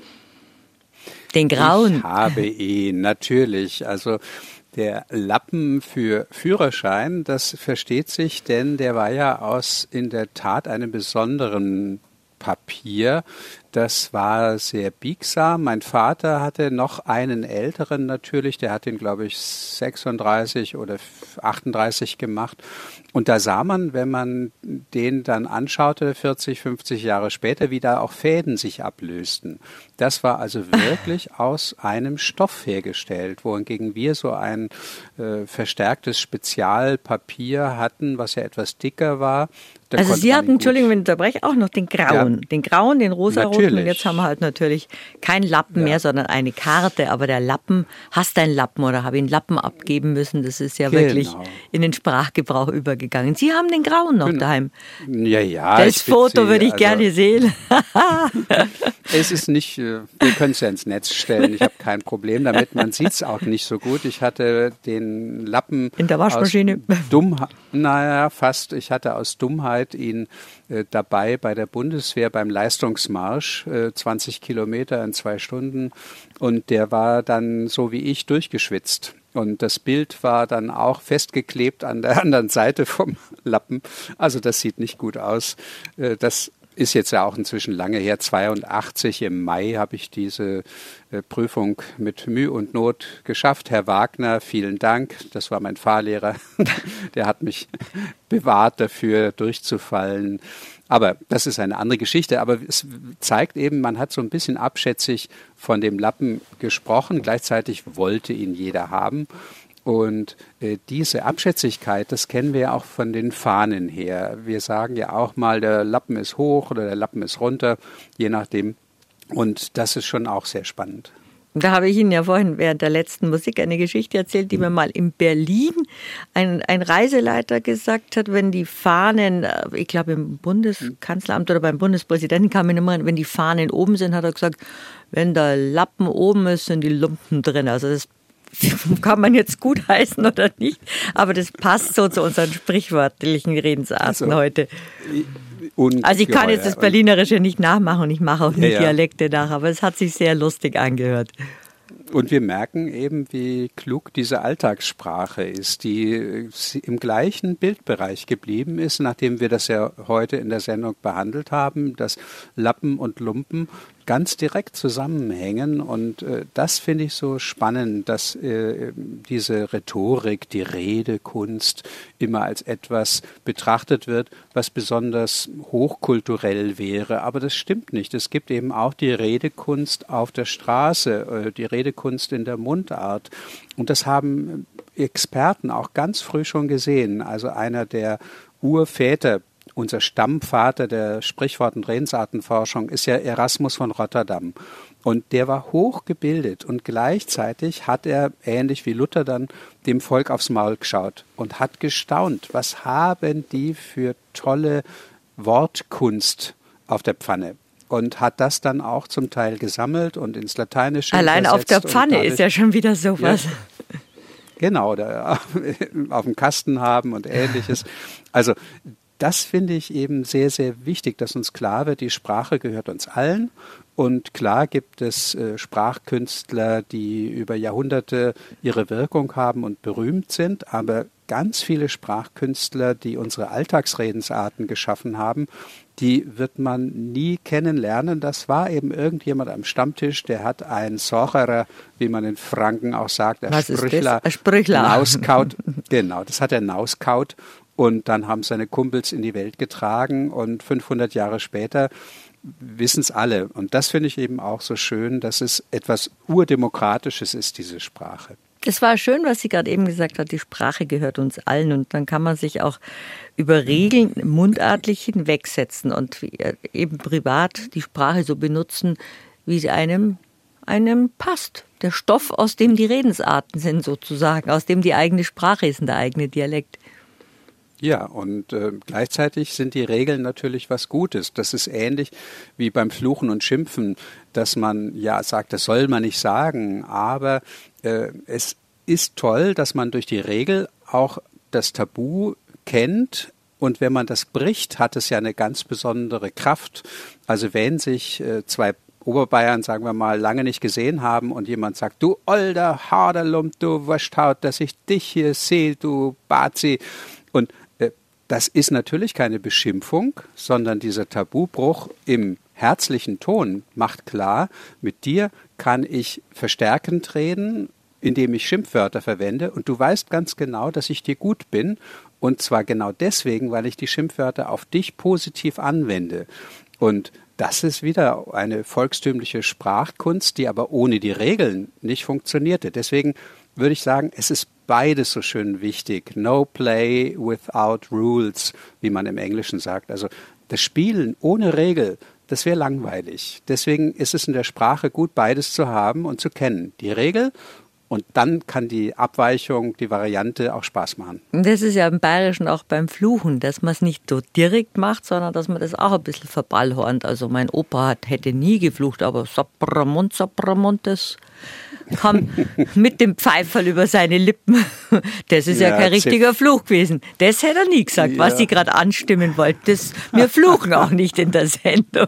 [SPEAKER 2] Den grauen?
[SPEAKER 3] Ich habe ihn, natürlich. Also der Lappen für Führerschein, das versteht sich, denn der war ja aus in der Tat einem besonderen Papier. Das war sehr biegsam. Mein Vater hatte noch einen älteren natürlich, der hat den, glaube ich, sechsunddreißig oder achtunddreißig gemacht. Und da sah man, wenn man den dann anschaute, vierzig, fünfzig Jahre später, wie da auch Fäden sich ablösten. Das war also wirklich aus einem Stoff hergestellt, wohingegen wir so ein äh, verstärktes Spezialpapier hatten, was ja etwas dicker war. Da
[SPEAKER 2] also Sie hatten, Entschuldigung, wenn ich unterbreche, auch noch den grauen. Ja. Den grauen, den rosaroten. Und jetzt haben wir halt natürlich keinen Lappen ja. mehr, sondern eine Karte. Aber der Lappen, hast du einen Lappen oder habe ich einen Lappen abgeben müssen? Das ist ja genau. wirklich in den Sprachgebrauch übergegangen. Sie haben den grauen noch genau. daheim.
[SPEAKER 3] Ja, ja.
[SPEAKER 2] Das Foto würde ich also, gerne sehen.
[SPEAKER 3] Es ist nicht, wir können es ja ins Netz stellen. Ich habe kein Problem damit. Man sieht es auch nicht so gut. Ich hatte den Lappen
[SPEAKER 2] in der Waschmaschine.
[SPEAKER 3] Dummheit, naja, fast. Ich hatte aus Dummheit ihn äh, dabei bei der Bundeswehr beim Leistungsmarsch, äh, zwanzig Kilometer in zwei Stunden. Und der war dann so wie ich durchgeschwitzt. Und das Bild war dann auch festgeklebt an der anderen Seite vom Lappen. Also das sieht nicht gut aus. Äh, das ist jetzt ja auch inzwischen lange her, zweiundachtzig im Mai habe ich diese äh, Prüfung mit Mühe und Not geschafft. Herr Wagner, vielen Dank. Das war mein Fahrlehrer. Der hat mich bewahrt dafür, durchzufallen. Aber das ist eine andere Geschichte. Aber es zeigt eben, man hat so ein bisschen abschätzig von dem Lappen gesprochen. Gleichzeitig wollte ihn jeder haben. Und äh, diese Abschätzigkeit, das kennen wir ja auch von den Fahnen her. Wir sagen ja auch mal, der Lappen ist hoch oder der Lappen ist runter, je nachdem. Und das ist schon auch sehr spannend.
[SPEAKER 2] Da habe ich Ihnen ja vorhin während der letzten Musik eine Geschichte erzählt, die mir mal in Berlin ein, ein Reiseleiter gesagt hat, wenn die Fahnen, ich glaube im Bundeskanzleramt oder beim Bundespräsidenten kam immer, wenn die Fahnen oben sind, hat er gesagt, wenn der Lappen oben ist, sind die Lumpen drin. Also das kann man jetzt gut heißen oder nicht, aber das passt so zu unseren sprichwörtlichen Redensarten also, heute. Also ich kann jetzt das Berlinerische nicht nachmachen und ich mache auch nicht ja, ja. Dialekte nach, aber es hat sich sehr lustig angehört.
[SPEAKER 3] Und wir merken eben, wie klug diese Alltagssprache ist, die im gleichen Bildbereich geblieben ist, nachdem wir das ja heute in der Sendung behandelt haben, dass Lappen und Lumpen ganz direkt zusammenhängen. Und äh, das finde ich so spannend, dass äh, diese Rhetorik, die Redekunst immer als etwas betrachtet wird, was besonders hochkulturell wäre. Aber das stimmt nicht. Es gibt eben auch die Redekunst auf der Straße, äh, die Redekunst in der Mundart. Und das haben Experten auch ganz früh schon gesehen. Also einer der Urväter, unser Stammvater der Sprichwort- und Redensartenforschung ist ja Erasmus von Rotterdam. Und der war hochgebildet und gleichzeitig hat er, ähnlich wie Luther dann, dem Volk aufs Maul geschaut und hat gestaunt, was haben die für tolle Wortkunst auf der Pfanne. Und hat das dann auch zum Teil gesammelt und ins Lateinische
[SPEAKER 2] Allein auf der Pfanne dadurch, ist ja schon wieder sowas. Ja,
[SPEAKER 3] genau, da, auf dem Kasten haben und Ähnliches. Also das finde ich eben sehr, sehr wichtig, dass uns klar wird, die Sprache gehört uns allen. Und klar gibt es äh, Sprachkünstler, die über Jahrhunderte ihre Wirkung haben und berühmt sind, aber ganz viele Sprachkünstler, die unsere Alltagsredensarten geschaffen haben, die wird man nie kennenlernen. Das war eben irgendjemand am Stammtisch, der hat einen Sorcherer, wie man in Franken auch sagt, ein Sprüchler,
[SPEAKER 2] ein Sprüchler.
[SPEAKER 3] Nauskaut. Genau, das hat er Nauskaut. Und dann haben seine Kumpels in die Welt getragen und fünfhundert Jahre später wissen es alle. Und das finde ich eben auch so schön, dass es etwas Urdemokratisches ist, diese Sprache.
[SPEAKER 2] Es war schön, was sie gerade eben gesagt hat, die Sprache gehört uns allen. Und dann kann man sich auch über Regeln mundartlich hinwegsetzen und eben privat die Sprache so benutzen, wie sie einem, einem passt. Der Stoff, aus dem die Redensarten sind sozusagen, aus dem die eigene Sprache ist und der eigene Dialekt.
[SPEAKER 3] Ja, und äh, gleichzeitig sind die Regeln natürlich was Gutes. Das ist ähnlich wie beim Fluchen und Schimpfen, dass man ja sagt, das soll man nicht sagen, aber äh, es ist toll, dass man durch die Regel auch das Tabu kennt. Und wenn man das bricht, hat es ja eine ganz besondere Kraft. Also wenn sich äh, zwei Oberbayern, sagen wir mal, lange nicht gesehen haben und jemand sagt, du older Haderlump, du Wursthaut, dass ich dich hier sehe, du Bazi. Und das ist natürlich keine Beschimpfung, sondern dieser Tabubruch im herzlichen Ton macht klar, mit dir kann ich verstärkend reden, indem ich Schimpfwörter verwende. Und du weißt ganz genau, dass ich dir gut bin. Und zwar genau deswegen, weil ich die Schimpfwörter auf dich positiv anwende. Und das ist wieder eine volkstümliche Sprachkunst, die aber ohne die Regeln nicht funktionierte. Deswegen würde ich sagen, es ist beides so schön wichtig. No play without rules, wie man im Englischen sagt. Also das Spielen ohne Regel, das wäre langweilig. Deswegen ist es in der Sprache gut, beides zu haben und zu kennen. Die Regel und dann kann die Abweichung, die Variante auch Spaß machen.
[SPEAKER 2] Das ist ja im Bayerischen auch beim Fluchen, dass man es nicht so direkt macht, sondern dass man das auch ein bisschen verballhornt. Also mein Opa hat, hätte nie geflucht, aber Sapramont, Sapramont, das kam mit dem Pfeiferl über seine Lippen. Das ist ja, ja kein richtiger Fluch gewesen. Das hätte er nie gesagt, ja. Was Sie gerade anstimmen wollten. Das, wir fluchen auch nicht in der Sendung.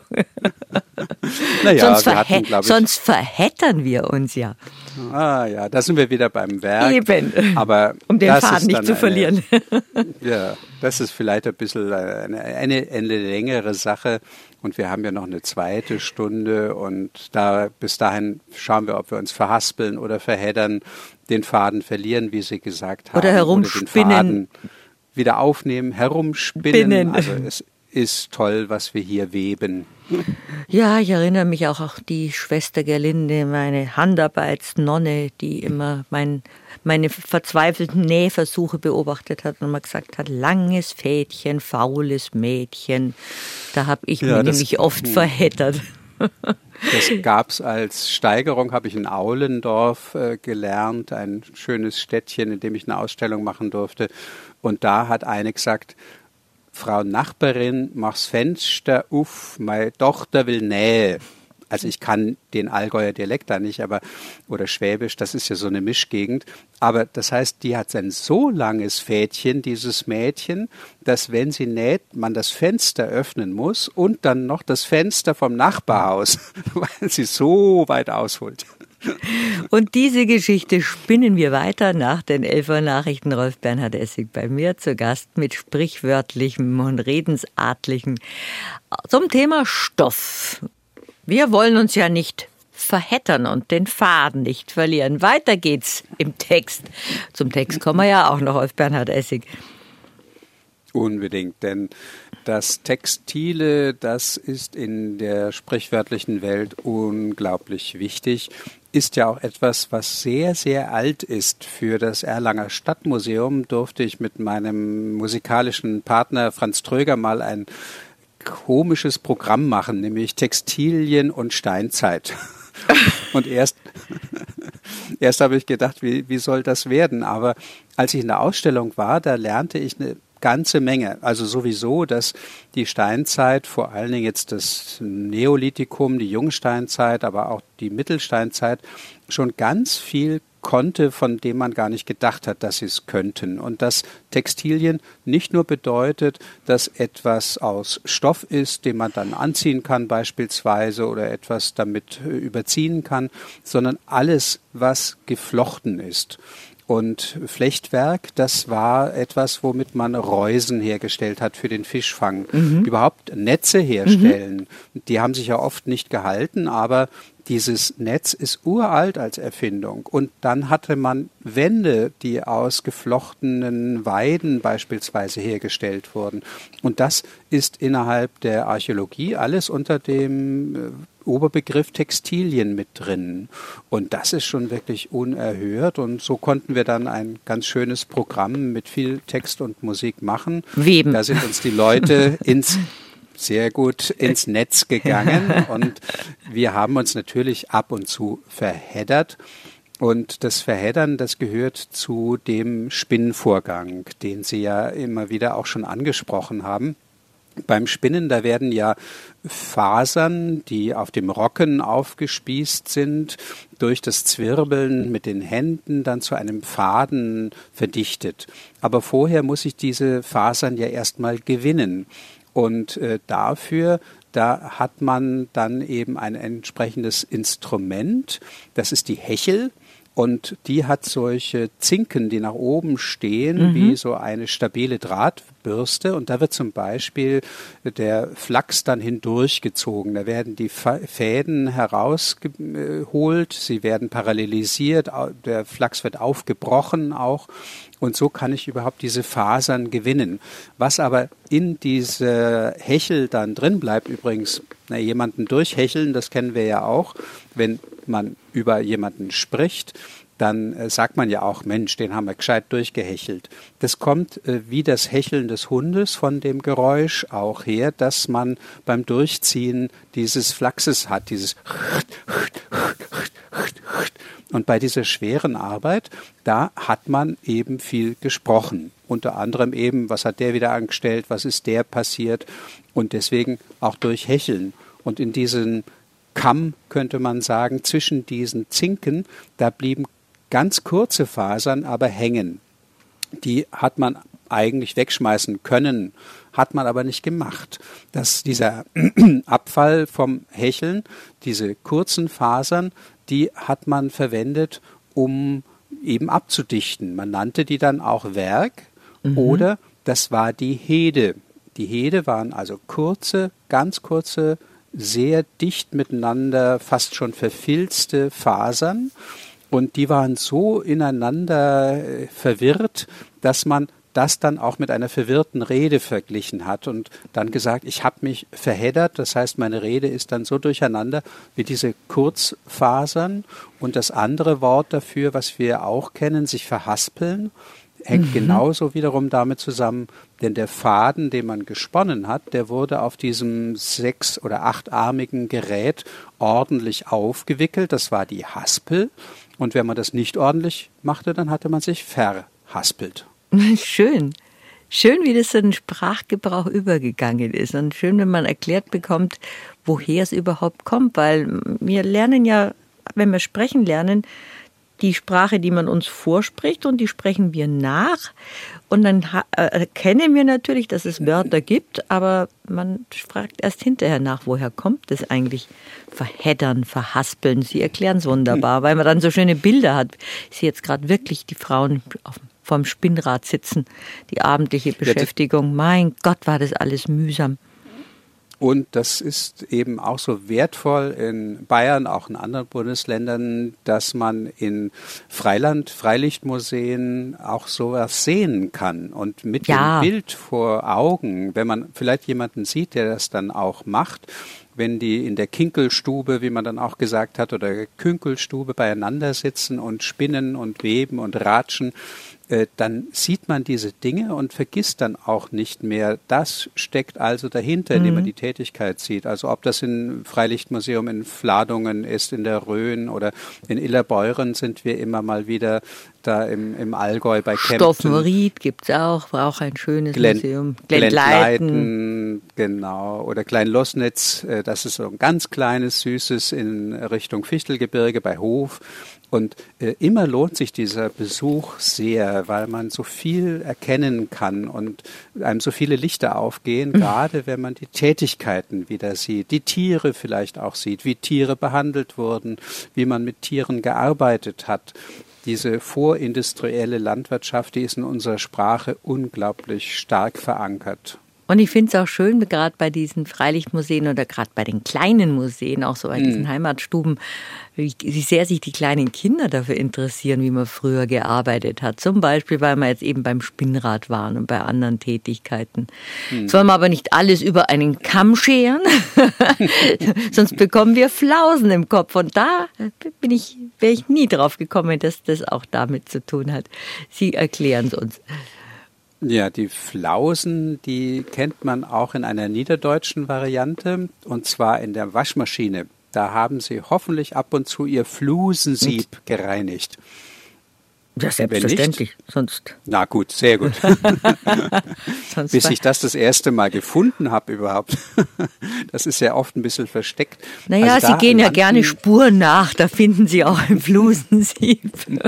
[SPEAKER 3] Naja,
[SPEAKER 2] sonst, verhä- hatten, sonst verheddern wir uns ja.
[SPEAKER 3] Ah ja, da sind wir wieder beim Werk.
[SPEAKER 2] Eben,
[SPEAKER 3] aber
[SPEAKER 2] um den Faden nicht zu
[SPEAKER 3] eine,
[SPEAKER 2] verlieren.
[SPEAKER 3] Ja, das ist vielleicht ein bisschen eine, eine, eine längere Sache. Und wir haben ja noch eine zweite Stunde und da bis dahin schauen wir, ob wir uns verhaspeln oder verheddern, den Faden verlieren, wie Sie gesagt haben.
[SPEAKER 2] Oder herumspinnen.
[SPEAKER 3] Oder den Faden wieder aufnehmen, herumspinnen.
[SPEAKER 2] Binnen.
[SPEAKER 3] Also es ist toll, was wir hier weben.
[SPEAKER 2] Ja, ich erinnere mich auch an die Schwester Gerlinde, meine Handarbeitsnonne, die immer mein, meine verzweifelten Nähversuche beobachtet hat und mal gesagt hat, langes Fädchen, faules Mädchen. Da habe ich ja, mich nämlich oft verheddert.
[SPEAKER 3] Das gab es als Steigerung, habe ich in Aulendorf äh, gelernt, ein schönes Städtchen, in dem ich eine Ausstellung machen durfte. Und da hat eine gesagt, Frau Nachbarin, mach's Fenster auf, meine Tochter will Nähe. Also ich kann den Allgäuer Dialekt da nicht, aber oder Schwäbisch, das ist ja so eine Mischgegend. Aber das heißt, die hat ein so langes Fädchen, dieses Mädchen, dass wenn sie näht, man das Fenster öffnen muss und dann noch das Fenster vom Nachbarhaus, weil sie so weit ausholt.
[SPEAKER 2] Und diese Geschichte spinnen wir weiter nach den Elfer Nachrichten. Rolf Bernhard Essig bei mir zu Gast mit sprichwörtlichem und redensartlichem zum Thema Stoff. Wir wollen uns ja nicht verheddern und den Faden nicht verlieren. Weiter geht's im Text. Zum Text kommen wir ja auch noch, Rolf Bernhard Essig.
[SPEAKER 3] Unbedingt, denn das Textile, das ist in der sprichwörtlichen Welt unglaublich wichtig, ist ja auch etwas, was sehr, sehr alt ist. Für das Erlanger Stadtmuseum durfte ich mit meinem musikalischen Partner Franz Tröger mal ein komisches Programm machen, nämlich Textilien und Steinzeit. Und erst, erst habe ich gedacht, wie, wie soll das werden? Aber als ich in der Ausstellung war, da lernte ich eine ganze Menge. Also sowieso, dass die Steinzeit, vor allen Dingen jetzt das Neolithikum, die Jungsteinzeit, aber auch die Mittelsteinzeit, schon ganz viel konnte, von dem man gar nicht gedacht hat, dass sie es könnten. Und dass Textilien nicht nur bedeutet, dass etwas aus Stoff ist, den man dann anziehen kann beispielsweise oder etwas damit überziehen kann, sondern alles, was geflochten ist. Und Flechtwerk, das war etwas, womit man Reusen hergestellt hat für den Fischfang. Mhm. Überhaupt Netze herstellen, mhm. die haben sich ja oft nicht gehalten, aber dieses Netz ist uralt als Erfindung. Und dann hatte man Wände, die aus geflochtenen Weiden beispielsweise hergestellt wurden. Und das ist innerhalb der Archäologie alles unter dem Oberbegriff Textilien mit drin. Und das ist schon wirklich unerhört. Und so konnten wir dann ein ganz schönes Programm mit viel Text und Musik machen.
[SPEAKER 2] Weben.
[SPEAKER 3] Da sind uns die Leute ins sehr gut ins Netz gegangen und wir haben uns natürlich ab und zu verheddert. Und das Verheddern, das gehört zu dem Spinnvorgang, den Sie ja immer wieder auch schon angesprochen haben. Beim Spinnen, da werden ja Fasern, die auf dem Rocken aufgespießt sind, durch das Zwirbeln mit den Händen dann zu einem Faden verdichtet. Aber vorher muss ich diese Fasern ja erstmal gewinnen. Und äh, dafür, da hat man dann eben ein entsprechendes Instrument, das ist die Hechel. Und die hat solche Zinken, die nach oben stehen, mhm. wie so eine stabile Drahtbürste. Und da wird zum Beispiel der Flachs dann hindurchgezogen. Da werden die Fäden herausgeholt, sie werden parallelisiert, der Flachs wird aufgebrochen auch. Und so kann ich überhaupt diese Fasern gewinnen. Was aber in diese Hechel dann drin bleibt, übrigens, na, jemanden durchhecheln, das kennen wir ja auch, wenn man über jemanden spricht, dann äh, sagt man ja auch, Mensch, den haben wir gescheit durchgehechelt. Das kommt äh, wie das Hecheln des Hundes von dem Geräusch auch her, dass man beim Durchziehen dieses Flachses hat, dieses und bei dieser schweren Arbeit, da hat man eben viel gesprochen. Unter anderem eben, was hat der wieder angestellt, was ist der passiert und deswegen auch durch Hecheln. Und in diesen Kamm, könnte man sagen, zwischen diesen Zinken, da blieben ganz kurze Fasern aber hängen. Die hat man eigentlich wegschmeißen können, hat man aber nicht gemacht. Dass dieser Abfall vom Hecheln, diese kurzen Fasern, die hat man verwendet, um eben abzudichten. Man nannte die dann auch Werg mhm. oder das war die Hede. Die Hede waren also kurze, ganz kurze, sehr dicht miteinander, fast schon verfilzte Fasern. Und die waren so ineinander verwirrt, dass man das dann auch mit einer verwirrten Rede verglichen hat und dann gesagt, ich habe mich verheddert, das heißt, meine Rede ist dann so durcheinander wie diese Kurzfasern. Und das andere Wort dafür, was wir auch kennen, sich verhaspeln, hängt mhm. genauso wiederum damit zusammen, denn der Faden, den man gesponnen hat, der wurde auf diesem sechs- oder achtarmigen Gerät ordentlich aufgewickelt, das war die Haspel. Und wenn man das nicht ordentlich machte, dann hatte man sich verhaspelt.
[SPEAKER 2] Schön. Schön, wie das so ein Sprachgebrauch übergegangen ist und schön, wenn man erklärt bekommt, woher es überhaupt kommt, weil wir lernen ja, wenn wir sprechen lernen, die Sprache, die man uns vorspricht und die sprechen wir nach und dann erkennen wir natürlich, dass es Wörter gibt, aber man fragt erst hinterher nach, woher kommt es eigentlich? Verheddern, verhaspeln, Sie erklären es wunderbar, weil man dann so schöne Bilder hat. Ich sehe jetzt gerade wirklich die Frauen auf vorm Spinnrad sitzen, die abendliche Beschäftigung. Mein Gott, war das alles mühsam.
[SPEAKER 3] Und das ist eben auch so wertvoll in Bayern, auch in anderen Bundesländern, dass man in Freiland, Freilichtmuseen auch sowas sehen kann. Und mit
[SPEAKER 2] ja.
[SPEAKER 3] dem Bild vor Augen, wenn man vielleicht jemanden sieht, der das dann auch macht, wenn die in der Kinkelstube, wie man dann auch gesagt hat, oder Künkelstube beieinander sitzen und spinnen und weben und ratschen, dann sieht man diese Dinge und vergisst dann auch nicht mehr. Das steckt also dahinter, indem man die Tätigkeit sieht. Also ob das im Freilichtmuseum in Fladungen ist, in der Rhön oder in Illerbeuren sind wir immer mal wieder da im, im Allgäu bei Kempten.
[SPEAKER 2] Stoffenried gibt es auch, war auch ein schönes
[SPEAKER 3] Glen,
[SPEAKER 2] Museum.
[SPEAKER 3] Glendleiten, genau. Oder Kleinlossnitz, das ist so ein ganz kleines, süßes in Richtung Fichtelgebirge bei Hof. Und äh, immer lohnt sich dieser Besuch sehr, weil man so viel erkennen kann und einem so viele Lichter aufgehen, mhm. gerade wenn man die Tätigkeiten wieder sieht, die Tiere vielleicht auch sieht, wie Tiere behandelt wurden, wie man mit Tieren gearbeitet hat. Diese vorindustrielle Landwirtschaft, die ist in unserer Sprache unglaublich stark verankert.
[SPEAKER 2] Und ich finde es auch schön, gerade bei diesen Freilichtmuseen oder gerade bei den kleinen Museen, auch so bei diesen mm. Heimatstuben, wie, wie sehr sich die kleinen Kinder dafür interessieren, wie man früher gearbeitet hat. Zum Beispiel, weil wir jetzt eben beim Spinnrad waren und bei anderen Tätigkeiten. Mm. Sollen wir aber nicht alles über einen Kamm scheren, sonst bekommen wir Flausen im Kopf. Und da bin ich, wäre ich nie drauf gekommen, dass das auch damit zu tun hat. Sie erklären es uns.
[SPEAKER 3] Ja, die Flausen, die kennt man auch in einer niederdeutschen Variante, und zwar in der Waschmaschine. Da haben Sie hoffentlich ab und zu Ihr Flusensieb gereinigt.
[SPEAKER 2] Ja, selbstverständlich, sonst...
[SPEAKER 3] Na gut, sehr gut. Bis ich das das erste Mal gefunden habe überhaupt. Das ist ja oft ein bisschen versteckt.
[SPEAKER 2] Naja, also Sie gehen ja gerne Spuren nach, da finden Sie auch ein Flusensieb.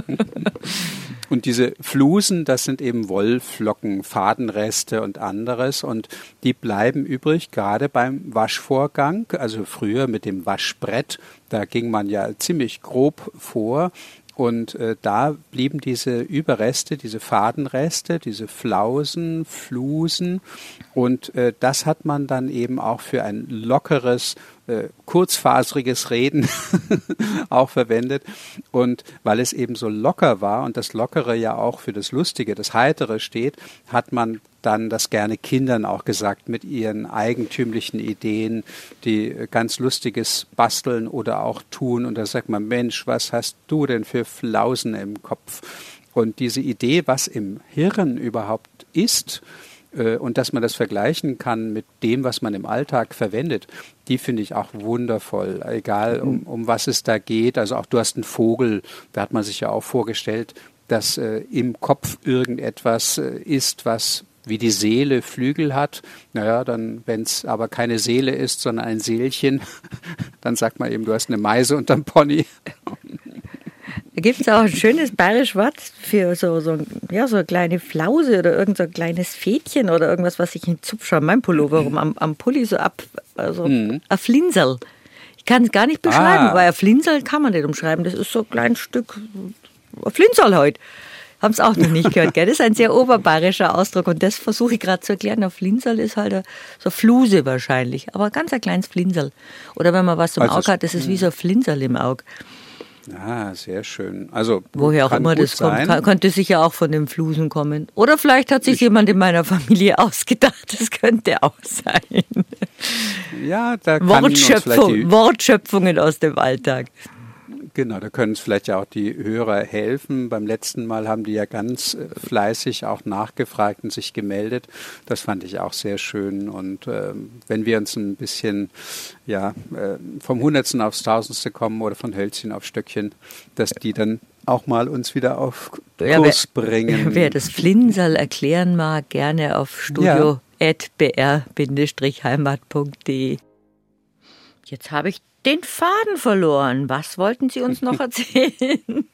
[SPEAKER 3] Und diese Flusen, das sind eben Wollflocken, Fadenreste und anderes. Und die bleiben übrig, gerade beim Waschvorgang. Also früher mit dem Waschbrett, da ging man ja ziemlich grob vor. Und äh, da blieben diese Überreste, diese Fadenreste, diese Flausen, Flusen. Und äh, das hat man dann eben auch für ein lockeres, äh, kurzfaseriges Reden auch verwendet. Und weil es eben so locker war und das Lockere ja auch für das Lustige, das Heitere steht, hat man dann das gerne Kindern auch gesagt mit ihren eigentümlichen Ideen, die ganz Lustiges basteln oder auch tun. Und da sagt man, Mensch, was hast du denn für Flausen im Kopf? Und diese Idee, was im Hirn überhaupt ist, äh, und dass man das vergleichen kann mit dem, was man im Alltag verwendet, die finde ich auch wundervoll, egal um, um was es da geht. Also auch du hast einen Vogel, da hat man sich ja auch vorgestellt, dass äh, im Kopf irgendetwas äh, ist, was wie die Seele Flügel hat. Naja, dann, wenn es aber keine Seele ist, sondern ein Seelchen, dann sagt man eben, du hast eine Meise unterm Pony.
[SPEAKER 2] Da gibt es auch ein schönes bayerisches Wort für so, so, ja, so eine kleine Flause oder irgend so ein kleines Fädchen oder irgendwas, was ich in Zupf schaue, mein Pullover rum, am, am Pulli so ab, also mhm. ein Flinsel. Ich kann es gar nicht beschreiben, ah. weil ein Flinsel kann man nicht umschreiben. Das ist so ein kleines Stück, ein Flinsel halt. Haben es auch noch nicht gehört, gell? Das ist ein sehr oberbayerischer Ausdruck und das versuche ich gerade zu erklären. Ein Flinsel ist halt eine, so eine Fluse wahrscheinlich, aber ganz ein kleines Flinsel. Oder wenn man was im also Auge hat, das ist wie so ein Flinsel im Auge.
[SPEAKER 3] Ah, sehr schön. Also
[SPEAKER 2] woher auch immer das kommt, kann, könnte sicher auch von den Flusen kommen. Oder vielleicht hat sich ich, jemand in meiner Familie ausgedacht, das könnte auch sein.
[SPEAKER 3] Ja, da kann
[SPEAKER 2] Wortschöpfung,
[SPEAKER 3] uns vielleicht die
[SPEAKER 2] Wortschöpfungen aus dem Alltag.
[SPEAKER 3] Genau, da können es vielleicht ja auch die Hörer helfen. Beim letzten Mal haben die ja ganz äh, fleißig auch nachgefragt und sich gemeldet. Das fand ich auch sehr schön. Und äh, wenn wir uns ein bisschen ja, äh, vom Hundertsten aufs Tausendste kommen oder von Hölzchen auf Stöckchen, dass die dann auch mal uns wieder auf
[SPEAKER 2] Ja,
[SPEAKER 3] Kurs
[SPEAKER 2] wer,
[SPEAKER 3] bringen.
[SPEAKER 2] Wer das Flinserl erklären mag, gerne auf studio at b r heimat punkt d e. Jetzt habe ich den Faden verloren. Was wollten Sie uns noch erzählen?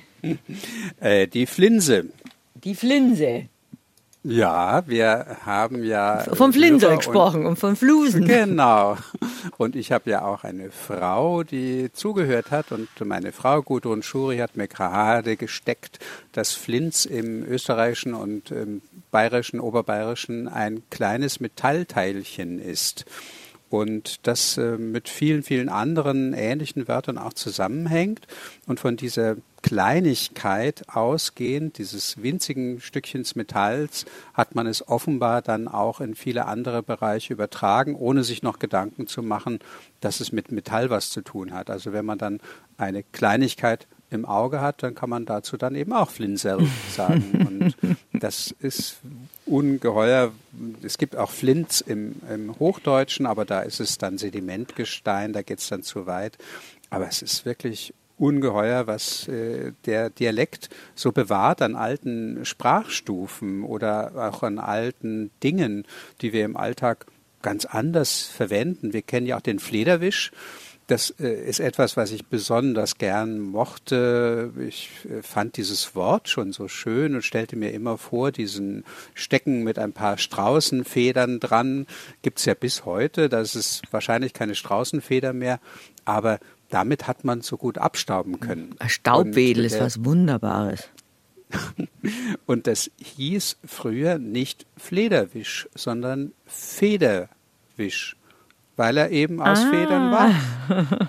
[SPEAKER 3] äh, die Flinse.
[SPEAKER 2] Die Flinse.
[SPEAKER 3] Ja, wir haben ja...
[SPEAKER 2] Vom Flinser gesprochen und von Flusen.
[SPEAKER 3] Genau. Und ich habe ja auch eine Frau, die zugehört hat. Und meine Frau, Gudrun Schuri, hat mir gerade gesteckt, dass Flins im österreichischen und im bayerischen, oberbayerischen ein kleines Metallteilchen ist. Und das äh, mit vielen, vielen anderen ähnlichen Wörtern auch zusammenhängt. Und von dieser Kleinigkeit ausgehend, dieses winzigen Stückchens Metalls, hat man es offenbar dann auch in viele andere Bereiche übertragen, ohne sich noch Gedanken zu machen, dass es mit Metall was zu tun hat. Also wenn man dann eine Kleinigkeit im Auge hat, dann kann man dazu dann eben auch Flinserl sagen. Und das ist ungeheuer. Es gibt auch Flinz im, im Hochdeutschen, aber da ist es dann Sedimentgestein, da geht es dann zu weit. Aber es ist wirklich ungeheuer, was äh, der Dialekt so bewahrt an alten Sprachstufen oder auch an alten Dingen, die wir im Alltag ganz anders verwenden. Wir kennen ja auch den Flederwisch. Das äh, ist etwas, was ich besonders gern mochte. Ich äh, fand dieses Wort schon so schön und stellte mir immer vor, diesen Stecken mit ein paar Straußenfedern dran. Gibt es ja bis heute. Das ist wahrscheinlich keine Straußenfeder mehr, aber damit hat man so gut abstauben können.
[SPEAKER 2] Ein Staubwedel
[SPEAKER 3] und,
[SPEAKER 2] ist
[SPEAKER 3] äh,
[SPEAKER 2] was Wunderbares.
[SPEAKER 3] Und das hieß früher nicht Flederwisch, sondern Federwisch, weil er eben aus
[SPEAKER 2] ah.
[SPEAKER 3] Federn war.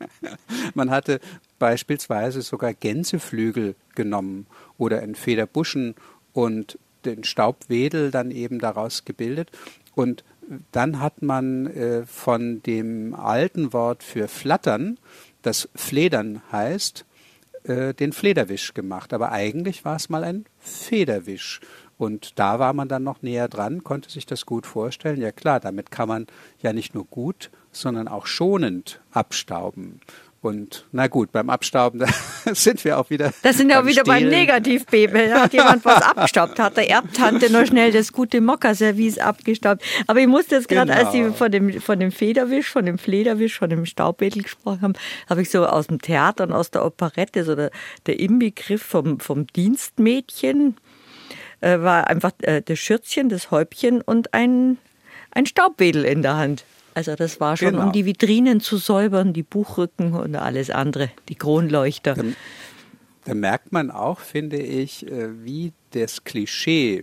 [SPEAKER 3] Man hatte beispielsweise sogar Gänseflügel genommen oder einen Federbuschen und den Staubwedel dann eben daraus gebildet. Und dann hat man äh, von dem alten Wort für flattern, das Fledern heißt, äh, den Flederwisch gemacht. Aber eigentlich war es mal ein Federwisch. Und da war man dann noch näher dran, konnte sich das gut vorstellen. Ja klar, damit kann man ja nicht nur gut, sondern auch schonend abstauben. Und na gut, beim Abstauben, da sind wir auch wieder.
[SPEAKER 2] Da sind wir auch wieder beim Negativbebel. Da hat jemand was abgestaubt, hat der Erbtante noch schnell das gute Mokka-Service abgestaubt. Aber ich musste jetzt gerade, genau. als Sie von dem, von dem Federwisch, von dem Flederwisch, von dem Staubwedel gesprochen haben, habe ich so aus dem Theater und aus der Operette, so der, der Inbegriff vom, vom Dienstmädchen, äh, war einfach äh, das Schürzchen, das Häubchen und ein, ein Staubwedel in der Hand. Also das war schon, genau. um die Vitrinen zu säubern, die Buchrücken und alles andere, die Kronleuchter.
[SPEAKER 3] Da, da merkt man auch, finde ich, wie das Klischee,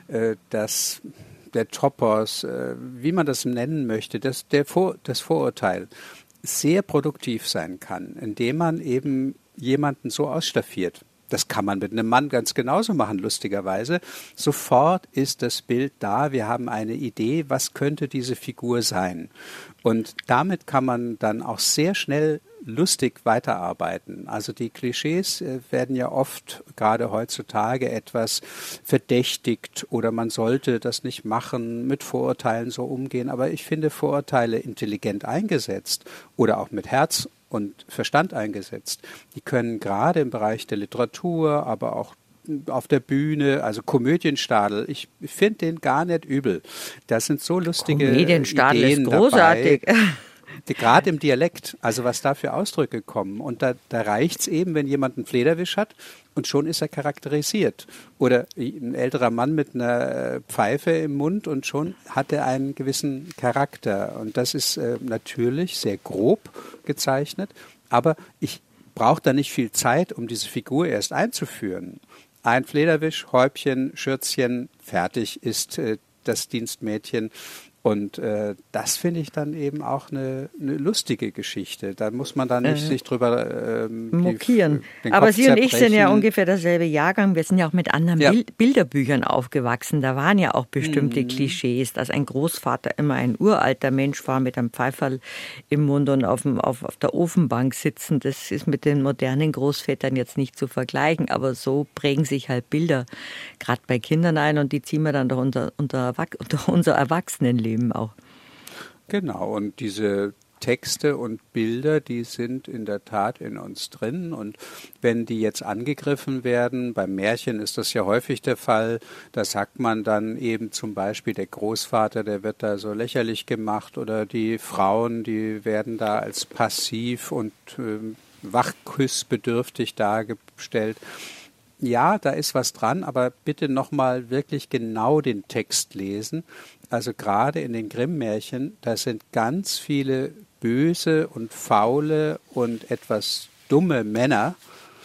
[SPEAKER 3] das, der Topos, wie man das nennen möchte, das, der Vor, das Vorurteil sehr produktiv sein kann, indem man eben jemanden so ausstaffiert. Das kann man mit einem Mann ganz genauso machen, lustigerweise. Sofort ist das Bild da, wir haben eine Idee, was könnte diese Figur sein. Und damit kann man dann auch sehr schnell lustig weiterarbeiten. Also die Klischees werden ja oft, gerade heutzutage, etwas verdächtigt oder man sollte das nicht machen, mit Vorurteilen so umgehen. Aber ich finde Vorurteile intelligent eingesetzt oder auch mit Herz und Verstand eingesetzt. Die können gerade im Bereich der Literatur, aber auch auf der Bühne, also Komödienstadel, ich finde den gar nicht übel. Das sind so lustige
[SPEAKER 2] Komödienstadel
[SPEAKER 3] Ideen
[SPEAKER 2] ist großartig.
[SPEAKER 3] dabei. Gerade im Dialekt, also was da für Ausdrücke kommen. Und da, da reicht es eben, wenn jemand einen Flederwisch hat und schon ist er charakterisiert. Oder ein älterer Mann mit einer Pfeife im Mund und schon hat er einen gewissen Charakter. Und das ist äh, natürlich sehr grob gezeichnet, aber ich brauche da nicht viel Zeit, um diese Figur erst einzuführen. Ein Flederwisch, Häubchen, Schürzchen, fertig ist äh, das Dienstmädchen. Und äh, das finde ich dann eben auch eine, eine lustige Geschichte. Da muss man dann nicht äh, sich drüber ähm,
[SPEAKER 2] mokieren. Die, den Aber Kopf Sie und ich sind ja ungefähr derselbe Jahrgang. Wir sind ja auch mit anderen ja. Bild- Bilderbüchern aufgewachsen. Da waren ja auch bestimmte mm. Klischees, dass ein Großvater immer ein uralter Mensch war mit einem Pfeiferl im Mund und auf, dem, auf, auf der Ofenbank sitzen. Das ist mit den modernen Großvätern jetzt nicht zu vergleichen. Aber so prägen sich halt Bilder gerade bei Kindern ein und die ziehen wir dann doch unter, unter, unter unser Erwachsenenleben auch.
[SPEAKER 3] Genau, und diese Texte und Bilder, die sind in der Tat in uns drin. Und wenn die jetzt angegriffen werden, beim Märchen ist das ja häufig der Fall, da sagt man dann eben zum Beispiel, der Großvater, der wird da so lächerlich gemacht oder die Frauen, die werden da als passiv und äh, wachküssbedürftig dargestellt. Ja, da ist was dran, aber bitte nochmal wirklich genau den Text lesen. Also gerade in den Grimm-Märchen, da sind ganz viele böse und faule und etwas dumme Männer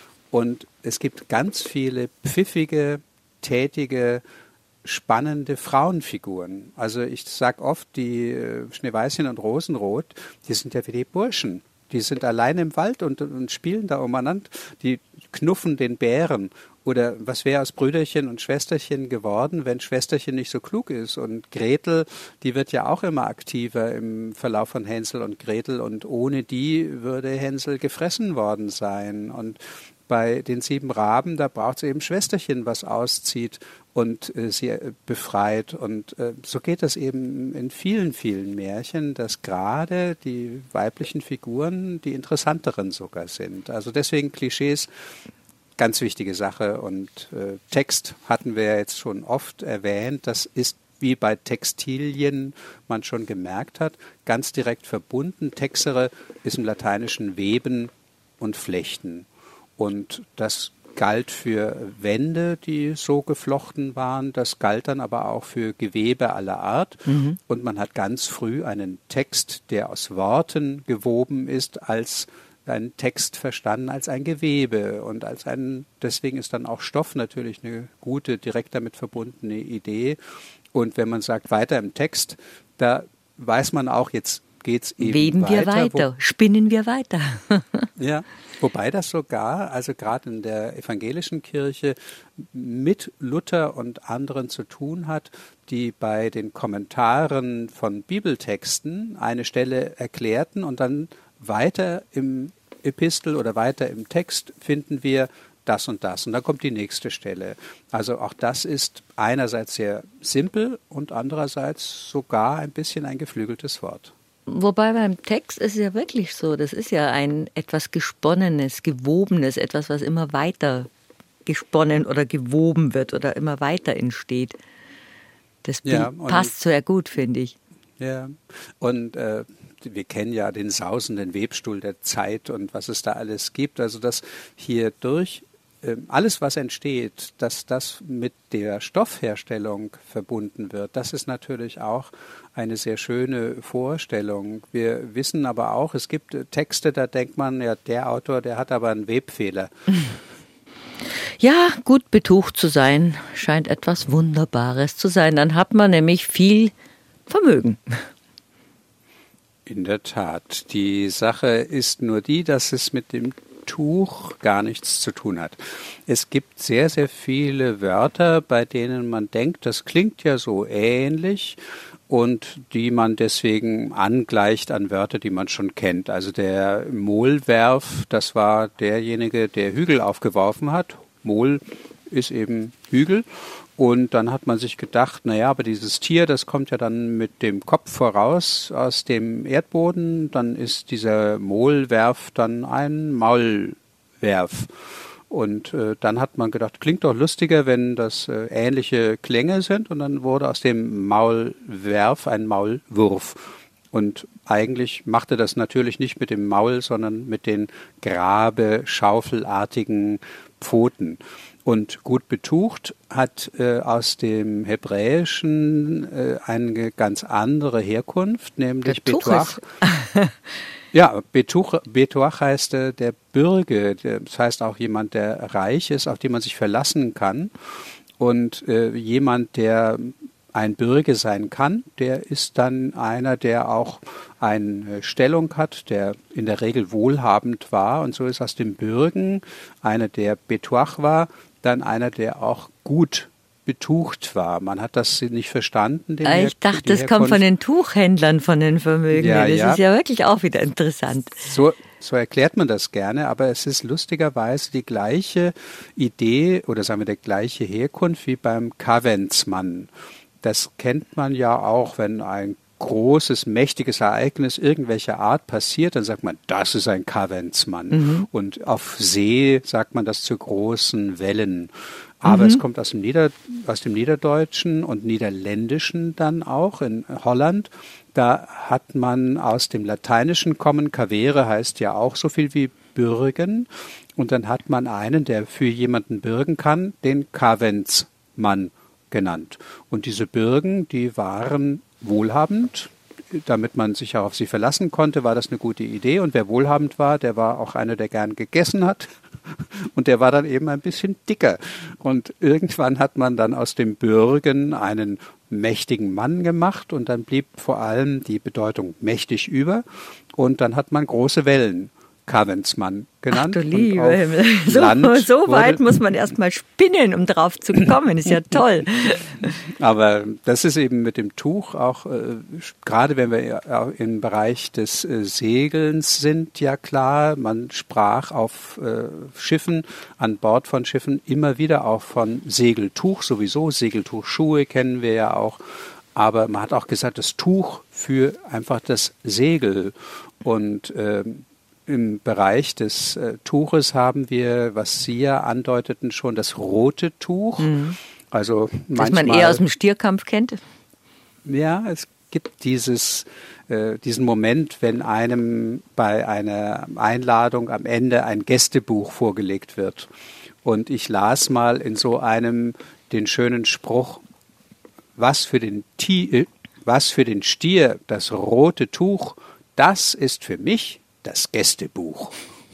[SPEAKER 3] und es gibt ganz viele pfiffige, tätige, spannende Frauenfiguren. Also ich sage oft, die Schneeweißchen und Rosenrot, die sind ja wie die Burschen. Die sind allein im Wald und, und spielen da umeinander. Die knuffen den Bären. Oder was wäre aus Brüderchen und Schwesterchen geworden, wenn Schwesterchen nicht so klug ist? Und Gretel, die wird ja auch immer aktiver im Verlauf von Hänsel und Gretel. Und ohne die würde Hänsel gefressen worden sein. Und bei den sieben Raben, da braucht es eben Schwesterchen, was auszieht und äh, sie äh, befreit. Und äh, so geht das eben in vielen, vielen Märchen, dass gerade die weiblichen Figuren die interessanteren sogar sind. Also deswegen Klischees, ganz wichtige Sache. Und äh, Text hatten wir ja jetzt schon oft erwähnt. Das ist, wie bei Textilien man schon gemerkt hat, ganz direkt verbunden. Texere ist im Lateinischen Weben und Flechten. Und das galt für Wände, die so geflochten waren. Das galt dann aber auch für Gewebe aller Art. Mhm. Und man hat ganz früh einen Text, der aus Worten gewoben ist, als einen Text verstanden, als ein Gewebe. Und als ein, deswegen ist dann auch Stoff natürlich eine gute, direkt damit verbundene Idee. Und wenn man sagt, weiter im Text, da weiß man auch, jetzt geht's eben
[SPEAKER 2] Weben
[SPEAKER 3] weiter.
[SPEAKER 2] wir weiter, wo, spinnen wir weiter.
[SPEAKER 3] Ja, wobei das sogar, also gerade in der evangelischen Kirche, mit Luther und anderen zu tun hat, die bei den Kommentaren von Bibeltexten eine Stelle erklärten und dann weiter im Epistel oder weiter im Text finden wir das und das. Und dann kommt die nächste Stelle. Also auch das ist einerseits sehr simpel und andererseits sogar ein bisschen ein geflügeltes Wort.
[SPEAKER 2] Wobei beim Text ist es ja wirklich so, das ist ja ein etwas Gesponnenes, Gewobenes, etwas, was immer weiter gesponnen oder gewoben wird oder immer weiter entsteht. Das
[SPEAKER 3] ja,
[SPEAKER 2] passt sehr gut, finde ich.
[SPEAKER 3] Ja, und äh, wir kennen ja den sausenden Webstuhl der Zeit und was es da alles gibt. Also dass hier durch äh, alles, was entsteht, dass das mit der Stoffherstellung verbunden wird, das ist natürlich auch eine sehr schöne Vorstellung. Wir wissen aber auch, es gibt Texte, da denkt man, ja, der Autor, der hat aber einen Webfehler.
[SPEAKER 2] Ja, gut betucht zu sein, scheint etwas Wunderbares zu sein. Dann hat man nämlich viel Vermögen.
[SPEAKER 3] In der Tat. Die Sache ist nur die, dass es mit dem Tuch gar nichts zu tun hat. Es gibt sehr, sehr viele Wörter, bei denen man denkt, das klingt ja so ähnlich und die man deswegen angleicht an Wörter, die man schon kennt. Also der Mohlwerf, das war derjenige, der Hügel aufgeworfen hat. Mohl ist eben Hügel. Und dann hat man sich gedacht, naja, aber dieses Tier, das kommt ja dann mit dem Kopf voraus aus dem Erdboden. Dann ist dieser Mohlwerf dann ein Maulwerf. Und äh, dann hat man gedacht, klingt doch lustiger, wenn das äh, ähnliche Klänge sind. Und dann wurde aus dem Maulwerf ein Maulwurf. Und eigentlich machte das natürlich nicht mit dem Maul, sondern mit den grabe-schaufelartigen Pfoten. Und gut betucht hat äh, aus dem Hebräischen äh, eine ganz andere Herkunft, nämlich Betuach. Ja, Betuch, Betuach heißt äh, der Bürge, das heißt auch jemand, der reich ist, auf den man sich verlassen kann. Und äh, jemand, der ein Bürge sein kann, der ist dann einer, der auch eine Stellung hat, der in der Regel wohlhabend war. Und so ist aus dem Bürgen einer, der Betuach war, dann einer, der auch gut betucht war. Man hat das nicht verstanden. Den
[SPEAKER 2] ich dachte, das kommt von den Tuchhändlern, von den Vermögen. Ja, das ja. ist ja wirklich auch wieder interessant.
[SPEAKER 3] So, so erklärt man das gerne, aber es ist lustigerweise die gleiche Idee oder sagen wir der gleiche Herkunft wie beim Kavenzmann. Das kennt man ja auch, wenn ein großes, mächtiges Ereignis irgendwelcher Art passiert, dann sagt man, das ist ein Kavenzmann. Mhm. Und auf See sagt man das zu großen Wellen. Aber mhm. es kommt aus dem, Nieder-, aus dem Niederdeutschen und Niederländischen dann auch in Holland. Da hat man aus dem Lateinischen kommen, Cavere heißt ja auch so viel wie bürgen. Und dann hat man einen, der für jemanden bürgen kann, den Kavenzmann genannt. Und diese Bürgen, die waren wohlhabend. Damit man sich auch auf sie verlassen konnte, war das eine gute Idee. Und wer wohlhabend war, der war auch einer, der gern gegessen hat. Und der war dann eben ein bisschen dicker. Und irgendwann hat man dann aus dem Bürgen einen mächtigen Mann gemacht. Und dann blieb vor allem die Bedeutung mächtig über. Und dann hat man große Wellen Kavenzmann genannt.
[SPEAKER 2] Ach du liebe Himmel. So, so weit muss man erst mal spinnen, um drauf zu kommen. Ist ja toll.
[SPEAKER 3] Aber das ist eben mit dem Tuch auch, äh, gerade wenn wir im Bereich des äh, Segelns sind, ja klar, man sprach auf äh, Schiffen, an Bord von Schiffen immer wieder auch von Segeltuch sowieso. Segeltuchschuhe kennen wir ja auch. Aber man hat auch gesagt, das Tuch für einfach das Segel. Und äh, im Bereich des äh, Tuches haben wir, was Sie ja andeuteten, schon das rote Tuch. Mhm. Also
[SPEAKER 2] das man eher aus dem Stierkampf kennt?
[SPEAKER 3] Ja, es gibt dieses, äh, diesen Moment, wenn einem bei einer Einladung am Ende ein Gästebuch vorgelegt wird. Und ich las mal in so einem den schönen Spruch, was für den, Ti- was für den Stier das rote Tuch, das ist für mich das Gästebuch.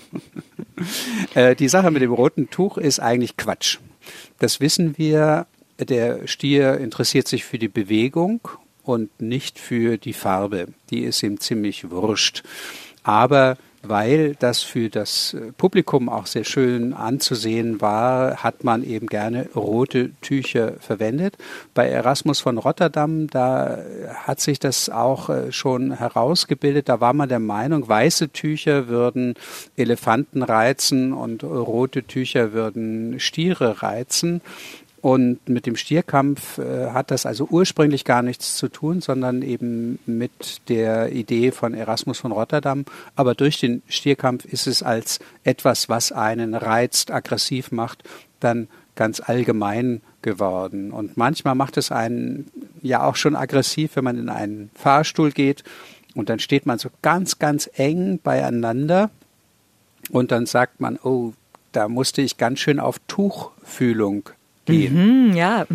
[SPEAKER 3] äh, die Sache mit dem roten Tuch ist eigentlich Quatsch. Das wissen wir, der Stier interessiert sich für die Bewegung und nicht für die Farbe. Die ist ihm ziemlich wurscht. Aber weil das für das Publikum auch sehr schön anzusehen war, hat man eben gerne rote Tücher verwendet. Bei Erasmus von Rotterdam, da hat sich das auch schon herausgebildet. Da war man der Meinung, weiße Tücher würden Elefanten reizen und rote Tücher würden Stiere reizen. Und mit dem Stierkampf äh, hat das also ursprünglich gar nichts zu tun, sondern eben mit der Idee von Erasmus von Rotterdam. Aber durch den Stierkampf ist es als etwas, was einen reizt, aggressiv macht, dann ganz allgemein geworden. Und manchmal macht es einen ja auch schon aggressiv, wenn man in einen Fahrstuhl geht und dann steht man so ganz, ganz eng beieinander und dann sagt man, oh, da musste ich ganz schön auf Tuchfühlung gehen.
[SPEAKER 2] Mhm, ja.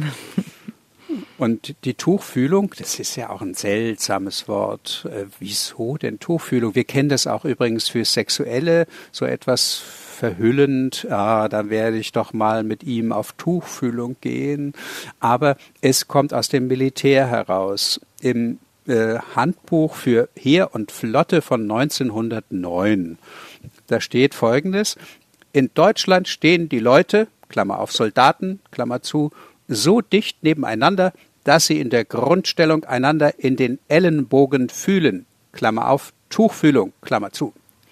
[SPEAKER 3] Und die Tuchfühlung, das ist ja auch ein seltsames Wort. Äh, wieso denn Tuchfühlung? Wir kennen das auch übrigens für Sexuelle, so etwas verhüllend. Ah, dann werde ich doch mal mit ihm auf Tuchfühlung gehen. Aber es kommt aus dem Militär heraus. Im äh, Handbuch für Heer und Flotte von neunzehnhundertneun. Da steht Folgendes: In Deutschland stehen die Leute, Klammer auf Soldaten, Klammer zu, so dicht nebeneinander, dass sie in der Grundstellung einander in den Ellenbogen fühlen, Klammer auf, Tuchfühlung, Klammer zu.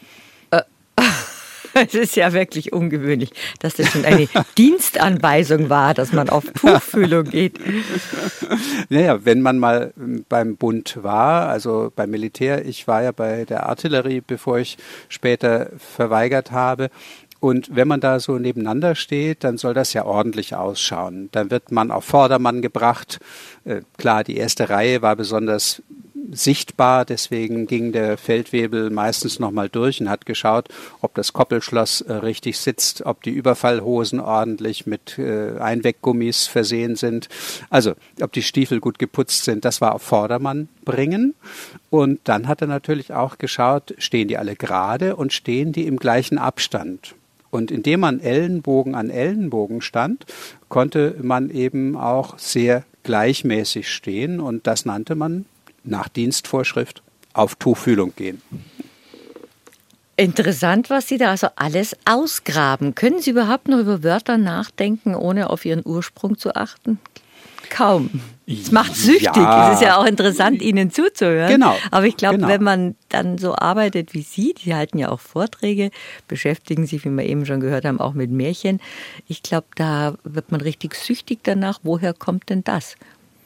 [SPEAKER 2] Es ist ja wirklich ungewöhnlich, dass das schon eine Dienstanweisung war, dass man auf Tuchfühlung geht.
[SPEAKER 3] Naja, wenn man mal beim Bund war, also beim Militär, ich war ja bei der Artillerie, bevor ich später verweigert habe, und wenn man da so nebeneinander steht, dann soll das ja ordentlich ausschauen. Dann wird man auf Vordermann gebracht. Äh, klar, die erste Reihe war besonders sichtbar, deswegen ging der Feldwebel meistens nochmal durch und hat geschaut, ob das Koppelschloss äh, richtig sitzt, ob die Überfallhosen ordentlich mit äh, Einweggummis versehen sind, also ob die Stiefel gut geputzt sind. Das war auf Vordermann bringen. Und dann hat er natürlich auch geschaut, stehen die alle gerade und stehen die im gleichen Abstand. Und indem man Ellenbogen an Ellenbogen stand, konnte man eben auch sehr gleichmäßig stehen. Und das nannte man nach Dienstvorschrift auf Tuchfühlung gehen.
[SPEAKER 2] Interessant, was Sie da also alles ausgraben. Können Sie überhaupt noch über Wörter nachdenken, ohne auf ihren Ursprung zu achten? Kaum. Es macht süchtig. Ja. Es ist ja auch interessant, Ihnen zuzuhören.
[SPEAKER 3] Genau.
[SPEAKER 2] Aber ich glaube,
[SPEAKER 3] genau.
[SPEAKER 2] wenn man dann so arbeitet wie Sie, die halten ja auch Vorträge, beschäftigen sich, wie wir eben schon gehört haben, auch mit Märchen. Ich glaube, da wird man richtig süchtig danach. Woher kommt denn das?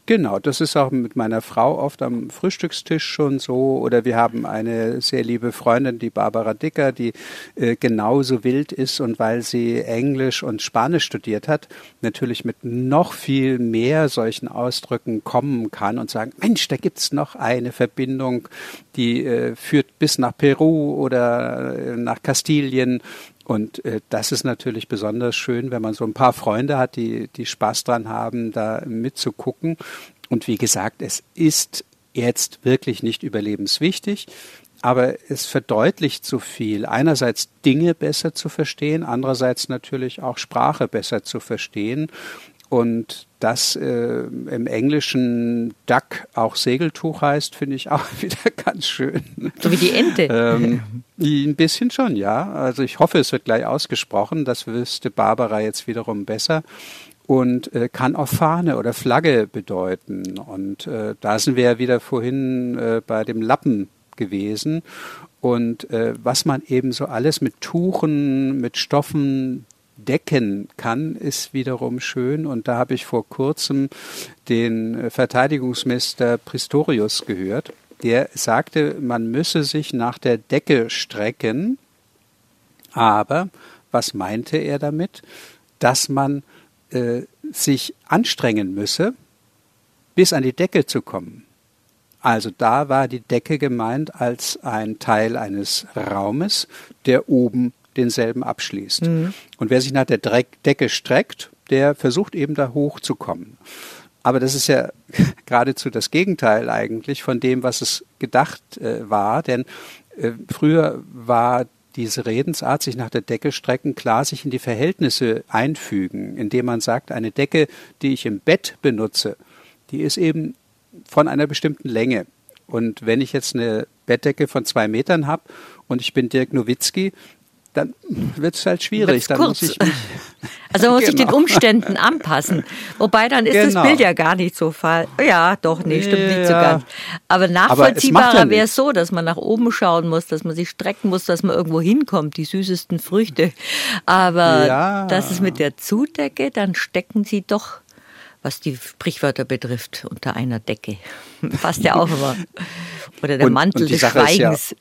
[SPEAKER 3] Genau, das ist auch mit meiner Frau oft am Frühstückstisch schon so. Oder wir haben eine sehr liebe Freundin, die Barbara Dicker, die äh, genauso wild ist und weil sie Englisch und Spanisch studiert hat, natürlich mit noch viel mehr solchen Ausdrücken kommen kann und sagen, Mensch, da gibt's noch eine Verbindung, die äh, führt bis nach Peru oder äh, nach Kastilien. Und äh, das ist natürlich besonders schön, wenn man so ein paar Freunde hat, die, die Spaß dran haben, da mitzugucken. Und wie gesagt, es ist jetzt wirklich nicht überlebenswichtig, aber es verdeutlicht so viel. Einerseits Dinge besser zu verstehen, andererseits natürlich auch Sprache besser zu verstehen. Und dass äh, im Englischen Duck auch Segeltuch heißt, finde ich auch wieder ganz schön.
[SPEAKER 2] So wie die Ente.
[SPEAKER 3] ähm, ein bisschen schon, ja. Also ich hoffe, es wird gleich ausgesprochen. Das wüsste Barbara jetzt wiederum besser. Und äh, kann auch Fahne oder Flagge bedeuten. Und äh, da sind wir ja wieder vorhin äh, bei dem Lappen gewesen. Und äh, was man eben so alles mit Tuchen, mit Stoffen decken kann, ist wiederum schön. Und da habe ich vor kurzem den Verteidigungsminister Pistorius gehört. Der sagte, man müsse sich nach der Decke strecken. Aber was meinte er damit? Dass man äh, sich anstrengen müsse, bis an die Decke zu kommen. Also da war die Decke gemeint als ein Teil eines Raumes, der oben denselben abschließt. Mhm. Und wer sich nach der Decke streckt, der versucht eben da hochzukommen. Aber das ist ja geradezu das Gegenteil eigentlich von dem, was es gedacht äh, war. Denn äh, früher war diese Redensart, sich nach der Decke strecken, klar, sich in die Verhältnisse einfügen, indem man sagt, eine Decke, die ich im Bett benutze, die ist eben von einer bestimmten Länge. Und wenn ich jetzt eine Bettdecke von zwei Metern habe und ich bin Dirk Nowitzki, dann wird es halt schwierig.
[SPEAKER 2] Wird's
[SPEAKER 3] dann
[SPEAKER 2] kurz.
[SPEAKER 3] muss ich mich
[SPEAKER 2] also man muss
[SPEAKER 3] genau.
[SPEAKER 2] sich den Umständen anpassen. Wobei dann ist
[SPEAKER 3] genau.
[SPEAKER 2] das Bild ja gar nicht so falsch. Ja, doch, nee, stimmt
[SPEAKER 3] ja.
[SPEAKER 2] nicht so ganz. Aber nachvollziehbarer ja wäre es so, dass man nach oben schauen muss, dass man sich strecken muss, dass man irgendwo hinkommt, die süßesten Früchte. Aber
[SPEAKER 3] ja.
[SPEAKER 2] das ist mit der Zudecke, dann stecken sie doch, was die Sprichwörter betrifft, unter einer Decke. Passt ja auch immer. Oder der
[SPEAKER 3] und,
[SPEAKER 2] Mantel
[SPEAKER 3] und
[SPEAKER 2] des Schweigens.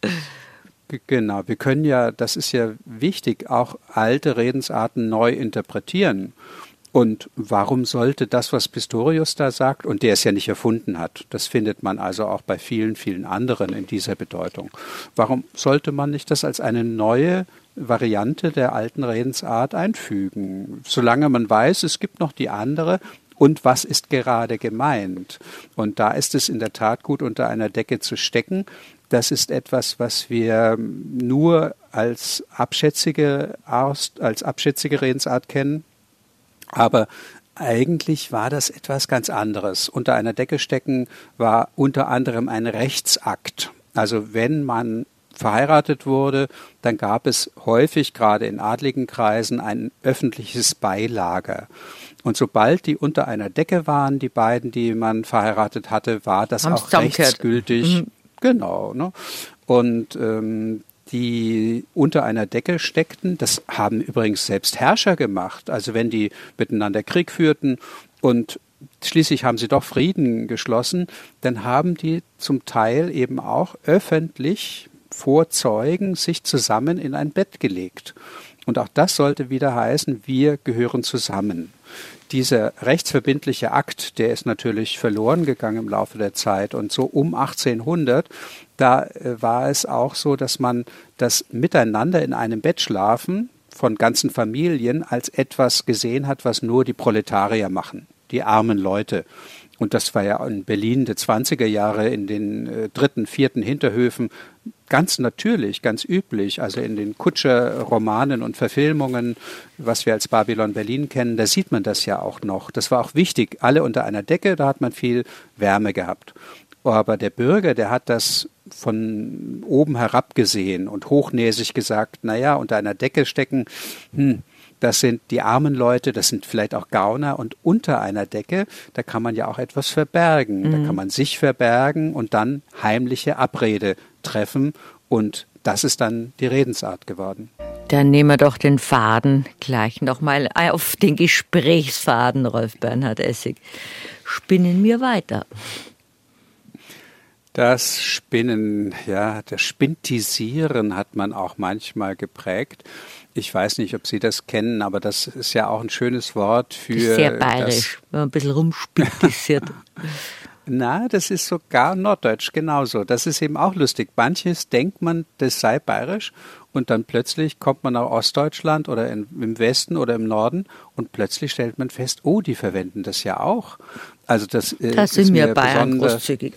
[SPEAKER 3] Genau, wir können ja, das ist ja wichtig, auch alte Redensarten neu interpretieren. Und warum sollte das, was Pistorius da sagt, und der es ja nicht erfunden hat, das findet man also auch bei vielen, vielen anderen in dieser Bedeutung, warum sollte man nicht das als eine neue Variante der alten Redensart einfügen? Solange man weiß, es gibt noch die andere. Und was ist gerade gemeint? Und da ist es in der Tat gut, unter einer Decke zu stecken. Das ist etwas, was wir nur als abschätzige, als abschätzige Redensart kennen. Aber eigentlich war das etwas ganz anderes. Unter einer Decke stecken war unter anderem ein Rechtsakt. Also wenn man verheiratet wurde, dann gab es häufig, gerade in adligen Kreisen, ein öffentliches Beilager. Und sobald die unter einer Decke waren, die beiden, die man verheiratet hatte, war das
[SPEAKER 2] Haben's
[SPEAKER 3] auch rechtsgültig. Mhm. Genau. Ne? Und ähm, die unter einer Decke steckten, das haben übrigens selbst Herrscher gemacht. Also wenn die miteinander Krieg führten und schließlich haben sie doch Frieden geschlossen, dann haben die zum Teil eben auch öffentlich vor Zeugen sich zusammen in ein Bett gelegt. Und auch das sollte wieder heißen, wir gehören zusammen. Dieser rechtsverbindliche Akt, der ist natürlich verloren gegangen im Laufe der Zeit. Und so um achtzehnhundert, da äh, war es auch so, dass man das Miteinander in einem Bett schlafen von ganzen Familien als etwas gesehen hat, was nur die Proletarier machen, die armen Leute. Und das war ja in Berlin der zwanziger Jahre in den äh, dritten, vierten Hinterhöfen ganz natürlich, ganz üblich, also in den Kutscher-Romanen und Verfilmungen, was wir als Babylon Berlin kennen, da sieht man das ja auch noch. Das war auch wichtig, alle unter einer Decke, da hat man viel Wärme gehabt. Aber der Bürger, der hat das von oben herab gesehen und hochnäsig gesagt, naja, unter einer Decke stecken, hm, das sind die armen Leute, das sind vielleicht auch Gauner und unter einer Decke, da kann man ja auch etwas verbergen. Mhm. Da kann man sich verbergen und dann heimliche Abrede treffen und das ist dann die Redensart geworden.
[SPEAKER 2] Dann nehmen wir doch den Faden gleich nochmal auf den Gesprächsfaden, Rolf Bernhard Essig. Spinnen wir weiter.
[SPEAKER 3] Das Spinnen, ja, das Spintisieren hat man auch manchmal geprägt. Ich weiß nicht, ob Sie das kennen, aber das ist ja auch ein schönes Wort für...
[SPEAKER 2] Sehr bayerisch, wenn man ein bisschen rumspintisiert.
[SPEAKER 3] Na, das ist sogar norddeutsch genauso. Das ist eben auch lustig. Manches denkt man, das sei bayerisch und dann plötzlich kommt man nach Ostdeutschland oder in, im Westen oder im Norden und plötzlich stellt man fest, oh, die verwenden das ja auch. Also das, äh,
[SPEAKER 2] das sind wir Bayern großzügig.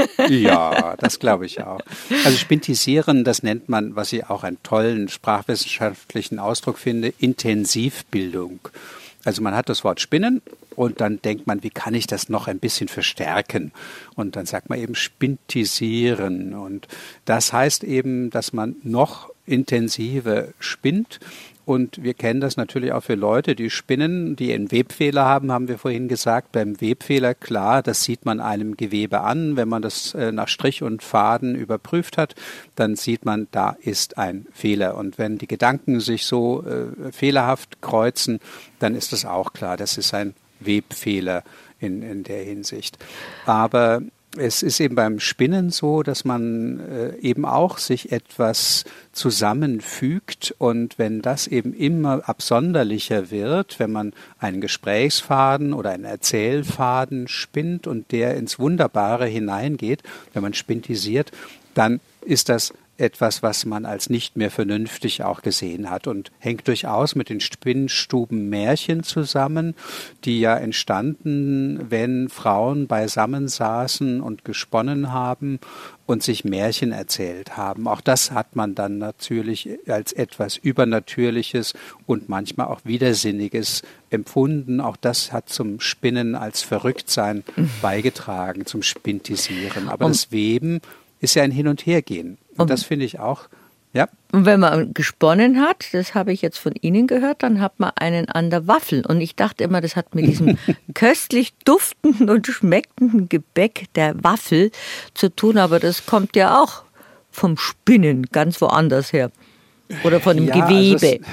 [SPEAKER 3] Ja, das glaube ich auch. Also Spintisieren, das nennt man, was ich auch einen tollen sprachwissenschaftlichen Ausdruck finde, Intensivbildung. Also man hat das Wort Spinnen und dann denkt man, wie kann ich das noch ein bisschen verstärken? Und dann sagt man eben Spintisieren. Und das heißt eben, dass man noch intensiver spinnt. Und wir kennen das natürlich auch für Leute, die spinnen, die einen Webfehler haben, haben wir vorhin gesagt. Beim Webfehler, klar, das sieht man einem Gewebe an. Wenn man das äh, nach Strich und Faden überprüft hat, dann sieht man, da ist ein Fehler. Und wenn die Gedanken sich so äh, fehlerhaft kreuzen, dann ist das auch klar. Das ist ein Webfehler in, in der Hinsicht. Aber es ist eben beim Spinnen so, dass man äh, eben auch sich etwas zusammenfügt und wenn das eben immer absonderlicher wird, wenn man einen Gesprächsfaden oder einen Erzählfaden spinnt und der ins Wunderbare hineingeht, wenn man spintisiert, dann ist das etwas, was man als nicht mehr vernünftig auch gesehen hat und hängt durchaus mit den Spinnstubenmärchen zusammen, die ja entstanden, wenn Frauen beisammen saßen und gesponnen haben und sich Märchen erzählt haben. Auch das hat man dann natürlich als etwas Übernatürliches und manchmal auch Widersinniges empfunden. Auch das hat zum Spinnen als Verrücktsein beigetragen, zum Spintisieren. Aber
[SPEAKER 2] und
[SPEAKER 3] das Weben ist ja ein Hin- und Hergehen. Und das finde ich auch, ja.
[SPEAKER 2] Und wenn man gesponnen hat, das habe ich jetzt von Ihnen gehört, dann hat man einen an der Waffel. Und ich dachte immer, das hat mit diesem köstlich duftenden und schmeckenden Gebäck der Waffel zu tun. Aber das kommt ja auch vom Spinnen ganz woanders her. Oder von dem
[SPEAKER 3] ja,
[SPEAKER 2] Gewebe.
[SPEAKER 3] Also das,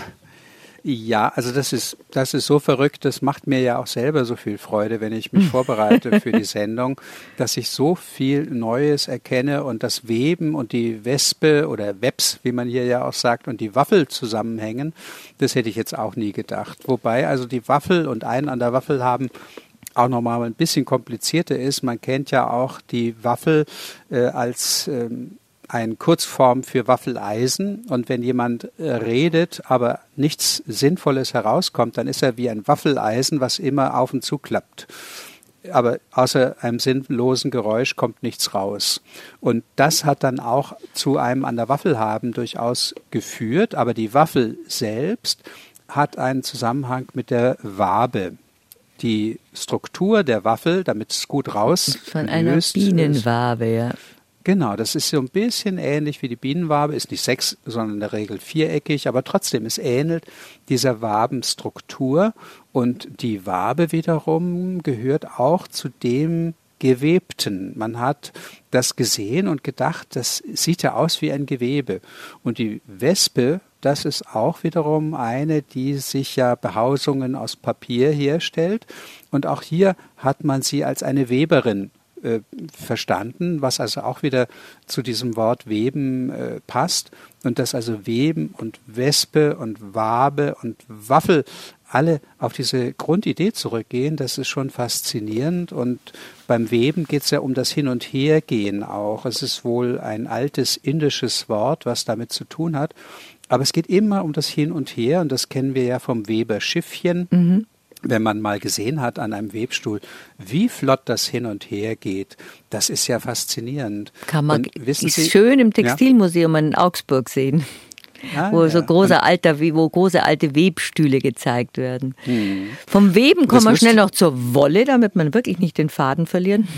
[SPEAKER 3] ja, also das ist, das ist so verrückt, das macht mir ja auch selber so viel Freude, wenn ich mich vorbereite für die Sendung, dass ich so viel Neues erkenne und das Weben und die Wespe oder Webs, wie man hier ja auch sagt, und die Waffel zusammenhängen, das hätte ich jetzt auch nie gedacht. Wobei also die Waffel und einen an der Waffel haben auch nochmal ein bisschen komplizierter ist. Man kennt ja auch die Waffel äh, als ähm, eine Kurzform für Waffeleisen und wenn jemand äh, redet, aber nichts Sinnvolles herauskommt, dann ist er wie ein Waffeleisen, was immer auf und zu klappt. Aber außer einem sinnlosen Geräusch kommt nichts raus. Und das hat dann auch zu einem an der Waffel haben durchaus geführt, aber die Waffel selbst hat einen Zusammenhang mit der Wabe. Die Struktur der Waffel, damit es gut raus
[SPEAKER 2] von einer Bienenwabe, ja.
[SPEAKER 3] Genau, das ist so ein bisschen ähnlich wie die Bienenwabe, ist nicht sechs, sondern in der Regel viereckig, aber trotzdem, es ähnelt dieser Wabenstruktur und die Wabe wiederum gehört auch zu dem Gewebten. Man hat das gesehen und gedacht, das sieht ja aus wie ein Gewebe. Und die Wespe, das ist auch wiederum eine, die sich ja Behausungen aus Papier herstellt und auch hier hat man sie als eine Weberin Äh, verstanden, was also auch wieder zu diesem Wort Weben äh, passt und dass also Weben und Wespe und Wabe und Waffel alle auf diese Grundidee zurückgehen, das ist schon faszinierend und beim Weben geht es ja um das Hin- und Hergehen auch. Es ist wohl ein altes indisches Wort, was damit zu tun hat, aber es geht immer um das Hin und Her und das kennen wir ja vom Weberschiffchen. Mhm. Wenn man mal gesehen hat an einem Webstuhl, wie flott das hin und her geht, das ist ja faszinierend.
[SPEAKER 2] Kann man
[SPEAKER 3] und wissen
[SPEAKER 2] ist
[SPEAKER 3] Sie,
[SPEAKER 2] schön im Textilmuseum ja? in Augsburg sehen, ah, wo ja. so große alter, wo große alte Webstühle gezeigt werden. Hm. Vom Weben kommen wir schnell noch zur Wolle, damit man wirklich nicht den Faden verlieren.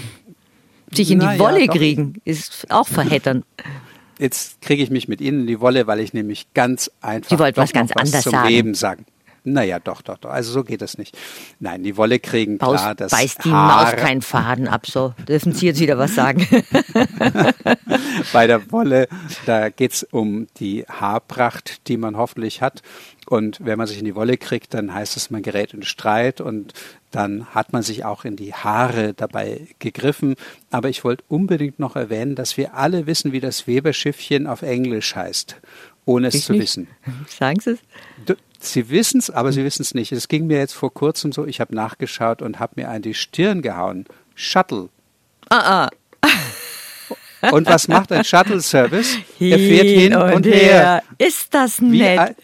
[SPEAKER 2] Sich in Na, die Wolle ja, kriegen, ist auch verheddern.
[SPEAKER 3] Jetzt kriege ich mich mit Ihnen in die Wolle, weil ich nämlich ganz einfach
[SPEAKER 2] Sie wollten was ganz
[SPEAKER 3] was
[SPEAKER 2] anderes
[SPEAKER 3] zum
[SPEAKER 2] sagen.
[SPEAKER 3] Weben sagen. Naja, doch, doch, doch. Also so geht das nicht. Nein, die Wolle kriegen
[SPEAKER 2] Baus,
[SPEAKER 3] klar das
[SPEAKER 2] beißt die
[SPEAKER 3] Haar.
[SPEAKER 2] Maus keinen Faden ab, so. Dürfen Sie jetzt wieder was sagen?
[SPEAKER 3] Bei der Wolle, da geht's um die Haarpracht, die man hoffentlich hat. Und wenn man sich in die Wolle kriegt, dann heißt es, man gerät in Streit und dann hat man sich auch in die Haare dabei gegriffen. Aber ich wollte unbedingt noch erwähnen, dass wir alle wissen, wie das Weberschiffchen auf Englisch heißt, ohne es
[SPEAKER 2] Ich
[SPEAKER 3] zu
[SPEAKER 2] nicht.
[SPEAKER 3] wissen.
[SPEAKER 2] Sagen Sie es?
[SPEAKER 3] Du, Sie wissen es, aber Sie wissen es nicht. Es ging mir jetzt vor kurzem so, ich habe nachgeschaut und habe mir an die Stirn gehauen. Shuttle.
[SPEAKER 2] Ah, ah.
[SPEAKER 3] Und was macht ein Shuttle-Service? Er fährt hin und, und her.
[SPEAKER 2] her. Ist das
[SPEAKER 3] Wie
[SPEAKER 2] nett?
[SPEAKER 3] ein,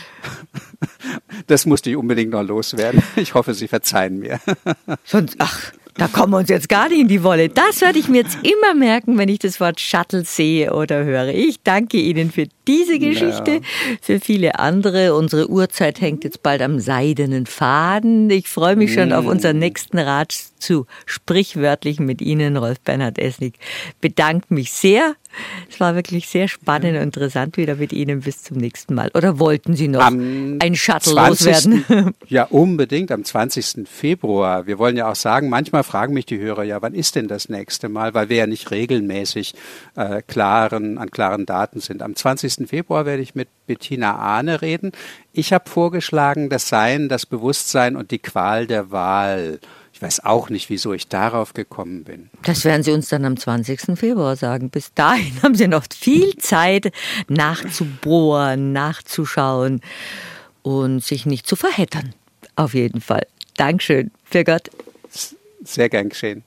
[SPEAKER 3] das musste ich unbedingt noch loswerden. Ich hoffe, Sie verzeihen mir.
[SPEAKER 2] Sonst, ach, da kommen wir uns jetzt gar nicht in die Wolle. Das werde ich mir jetzt immer merken, wenn ich das Wort Shuttle sehe oder höre. Ich danke Ihnen für diese Geschichte, ja. Für viele andere. Unsere Uhrzeit hängt jetzt bald am seidenen Faden. Ich freue mich schon mm. auf unseren nächsten Ratsch zu Sprichwörtlichen mit Ihnen, Rolf Bernhard Esnig. Bedanke mich sehr. Es war wirklich sehr spannend und interessant wieder mit Ihnen. Bis zum nächsten Mal. Oder wollten Sie noch am ein Shuttle
[SPEAKER 3] zwanzigsten
[SPEAKER 2] loswerden?
[SPEAKER 3] Ja, unbedingt am zwanzigsten Februar. Wir wollen ja auch sagen, manchmal fragen mich die Hörer, ja, wann ist denn das nächste Mal? Weil wir ja nicht regelmäßig äh, klaren, an klaren Daten sind. Am zwanzigsten Februar werde ich mit Bettina Ahne reden. Ich habe vorgeschlagen, das Sein, das Bewusstsein und die Qual der Wahl. Ich weiß auch nicht, wieso ich darauf gekommen bin.
[SPEAKER 2] Das werden Sie uns dann am zwanzigsten Februar sagen. Bis dahin haben Sie noch viel Zeit, nachzubohren, nachzuschauen und sich nicht zu verheddern. Auf jeden Fall. Dankeschön. Für Gott.
[SPEAKER 3] Sehr gern geschehen.